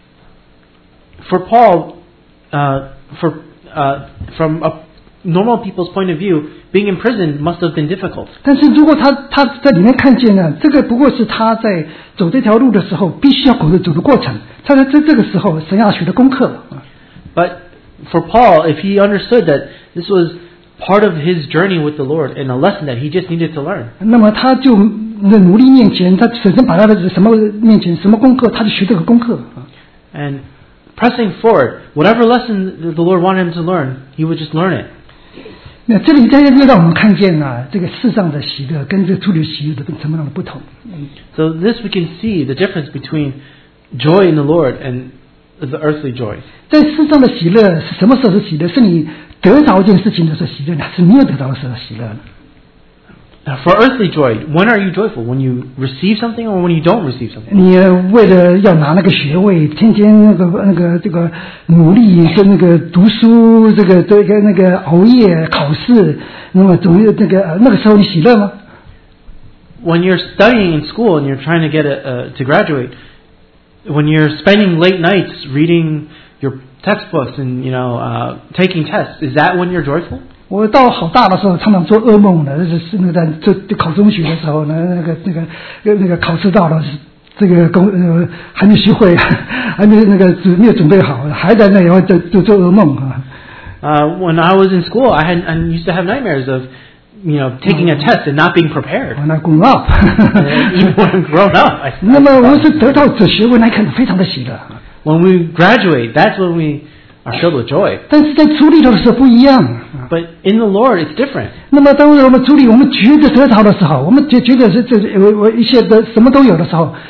For Paul, uh, for uh, from a normal people's point of view, being in prison must have been difficult. 但是如果他他在里面看见呢，这个不过是他在走这条路的时候必须要走的走的过程。他在这这个时候神要学的功课。 But for Paul, if he understood that this was part of his journey with the Lord and a lesson that he just needed to learn, 那么他就努力面前，他首先把他的什么面前什么功课，他就学这个功课。 and pressing forward, whatever lesson the Lord wanted him to learn, he would just learn it. 那这里再又让我们看见啊，这个世上的喜乐跟这主里喜乐的什么样的不同。 So this we can see the difference between joy in the Lord and the earthly joy. 在世上的喜乐是什么时候是喜乐？是你得到一件事情的时候喜乐呢，还是没有得到的时候喜乐呢？ For earthly joy, when are you joyful? When you receive something or when you don't receive something? 你为了要拿那个学位，天天那个那个这个努力跟那个读书，这个这个那个熬夜考试，那么总有这个那个时候你喜乐吗？ When you're studying in school and you're trying to get a, uh, to graduate, when you're spending late nights reading your textbooks and you know uh, taking tests, is that when you're joyful? 我到好大的时候，常常做噩梦的，是那个在做考中学的时候呢，那个那个那个考试到了，这个公呃还没学会，还没那个没有准备好，还在那以后就就做噩梦啊。 Uh, when I was in school, I had I used to have nightmares of you know taking a test and not being prepared. When I grew up, even when I'm grown up. I, 那么我是得到这学位那一刻非常的喜乐。 When we graduate, that's when we are filled with joy. 但是在主里头的时候不一样。 But in the Lord, it's different. 那么当我们主里，我们觉得得到的时候，我们觉觉得是这我我一切的什么都有的时候，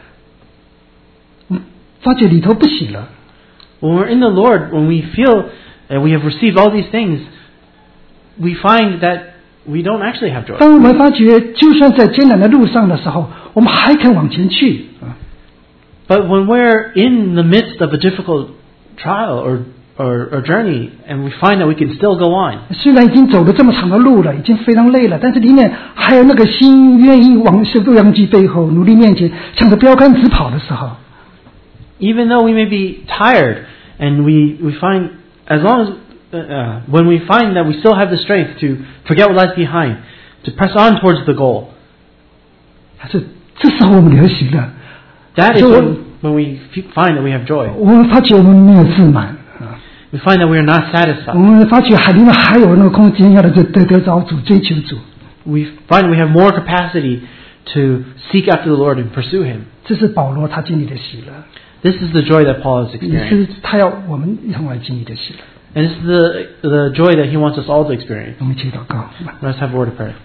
发觉里头不喜乐。 When we're in the Lord, when we feel that we have received all these things, we find that we don't actually have joy. 当我们发觉，就算在艰难的路上的时候，我们还肯往前去。 But when we're in the midst of a difficult trial or or, or journey, and we find that we can still go on. 虽然已经走了这么长的路了，已经非常累了，但是里面还有那个心愿意往洛阳基背后努力面前，向着标杆直跑的时候。 Even though we may be tired, and we we find as long as uh, uh, when we find that we still have the strength to forget what lies behind, to press on towards the goal. 还是这时候我们有喜乐。 That is when, when we find that we have joy. 我们发觉我们没有自满。 We find that we are not satisfied. 我们发觉海里面还有那个空间，要来得得得着主，追求主。 We find we have more capacity to seek after the Lord and pursue Him. 这是保罗他经历的喜乐。 This is the joy that Paul has 也 experienced. 是他要我们一同来经历的喜乐。 And this is the, the joy that He wants us all to experience. 我们一起祷告。 Let's have a word of prayer.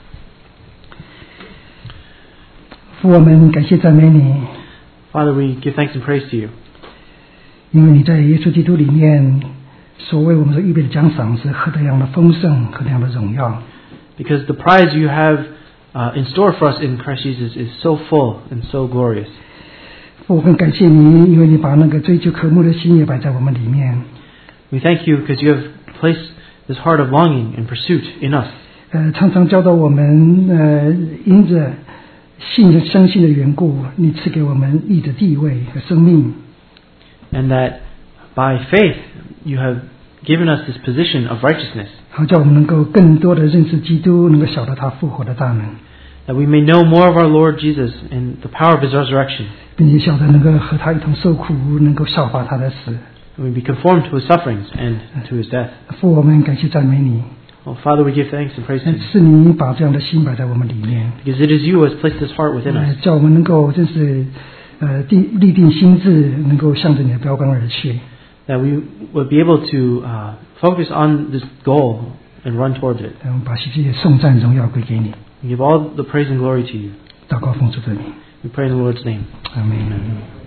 父，我们感谢赞美你， Father, we give thanks and praise to You. 因为你在耶稣基督里面所为我们所预备的奖赏是何等样的丰盛，何等样的荣耀。 Because the prize You have uh, in store for us in Christ Jesus is so full and so glorious. 父，我很感谢你，因为你把那个追求渴慕的心也摆在我们里面。 We thank You because You have placed this heart of longing and pursuit in us. 呃，常常教导我们，呃，因着信的相信的缘故，你赐给我们义的地位和生命。 And that by faith You have given us this position of righteousness. 好叫我们能够更多的认识基督，能够晓得他复活的大能， That we may know more of our Lord Jesus and the power of His resurrection. 并且晓得能够和他一同受苦，能够效法他的死。 And we be conformed to His sufferings and to His death. 父，我们感谢赞美你， Oh, Father, we give thanks and praise to You. 是你把这样的心摆在我们里面， Because it is You who has placed this heart within 呃 us. 叫我们能够真是呃定立定心志，能够向着你的标杆而去。 That we would be able to uh, focus on this goal and run towards it. 我们把这些颂赞荣耀归给你， We give all the praise and glory to You. 祷告奉主的名， We pray in the Lord's name. 阿门。 Amen.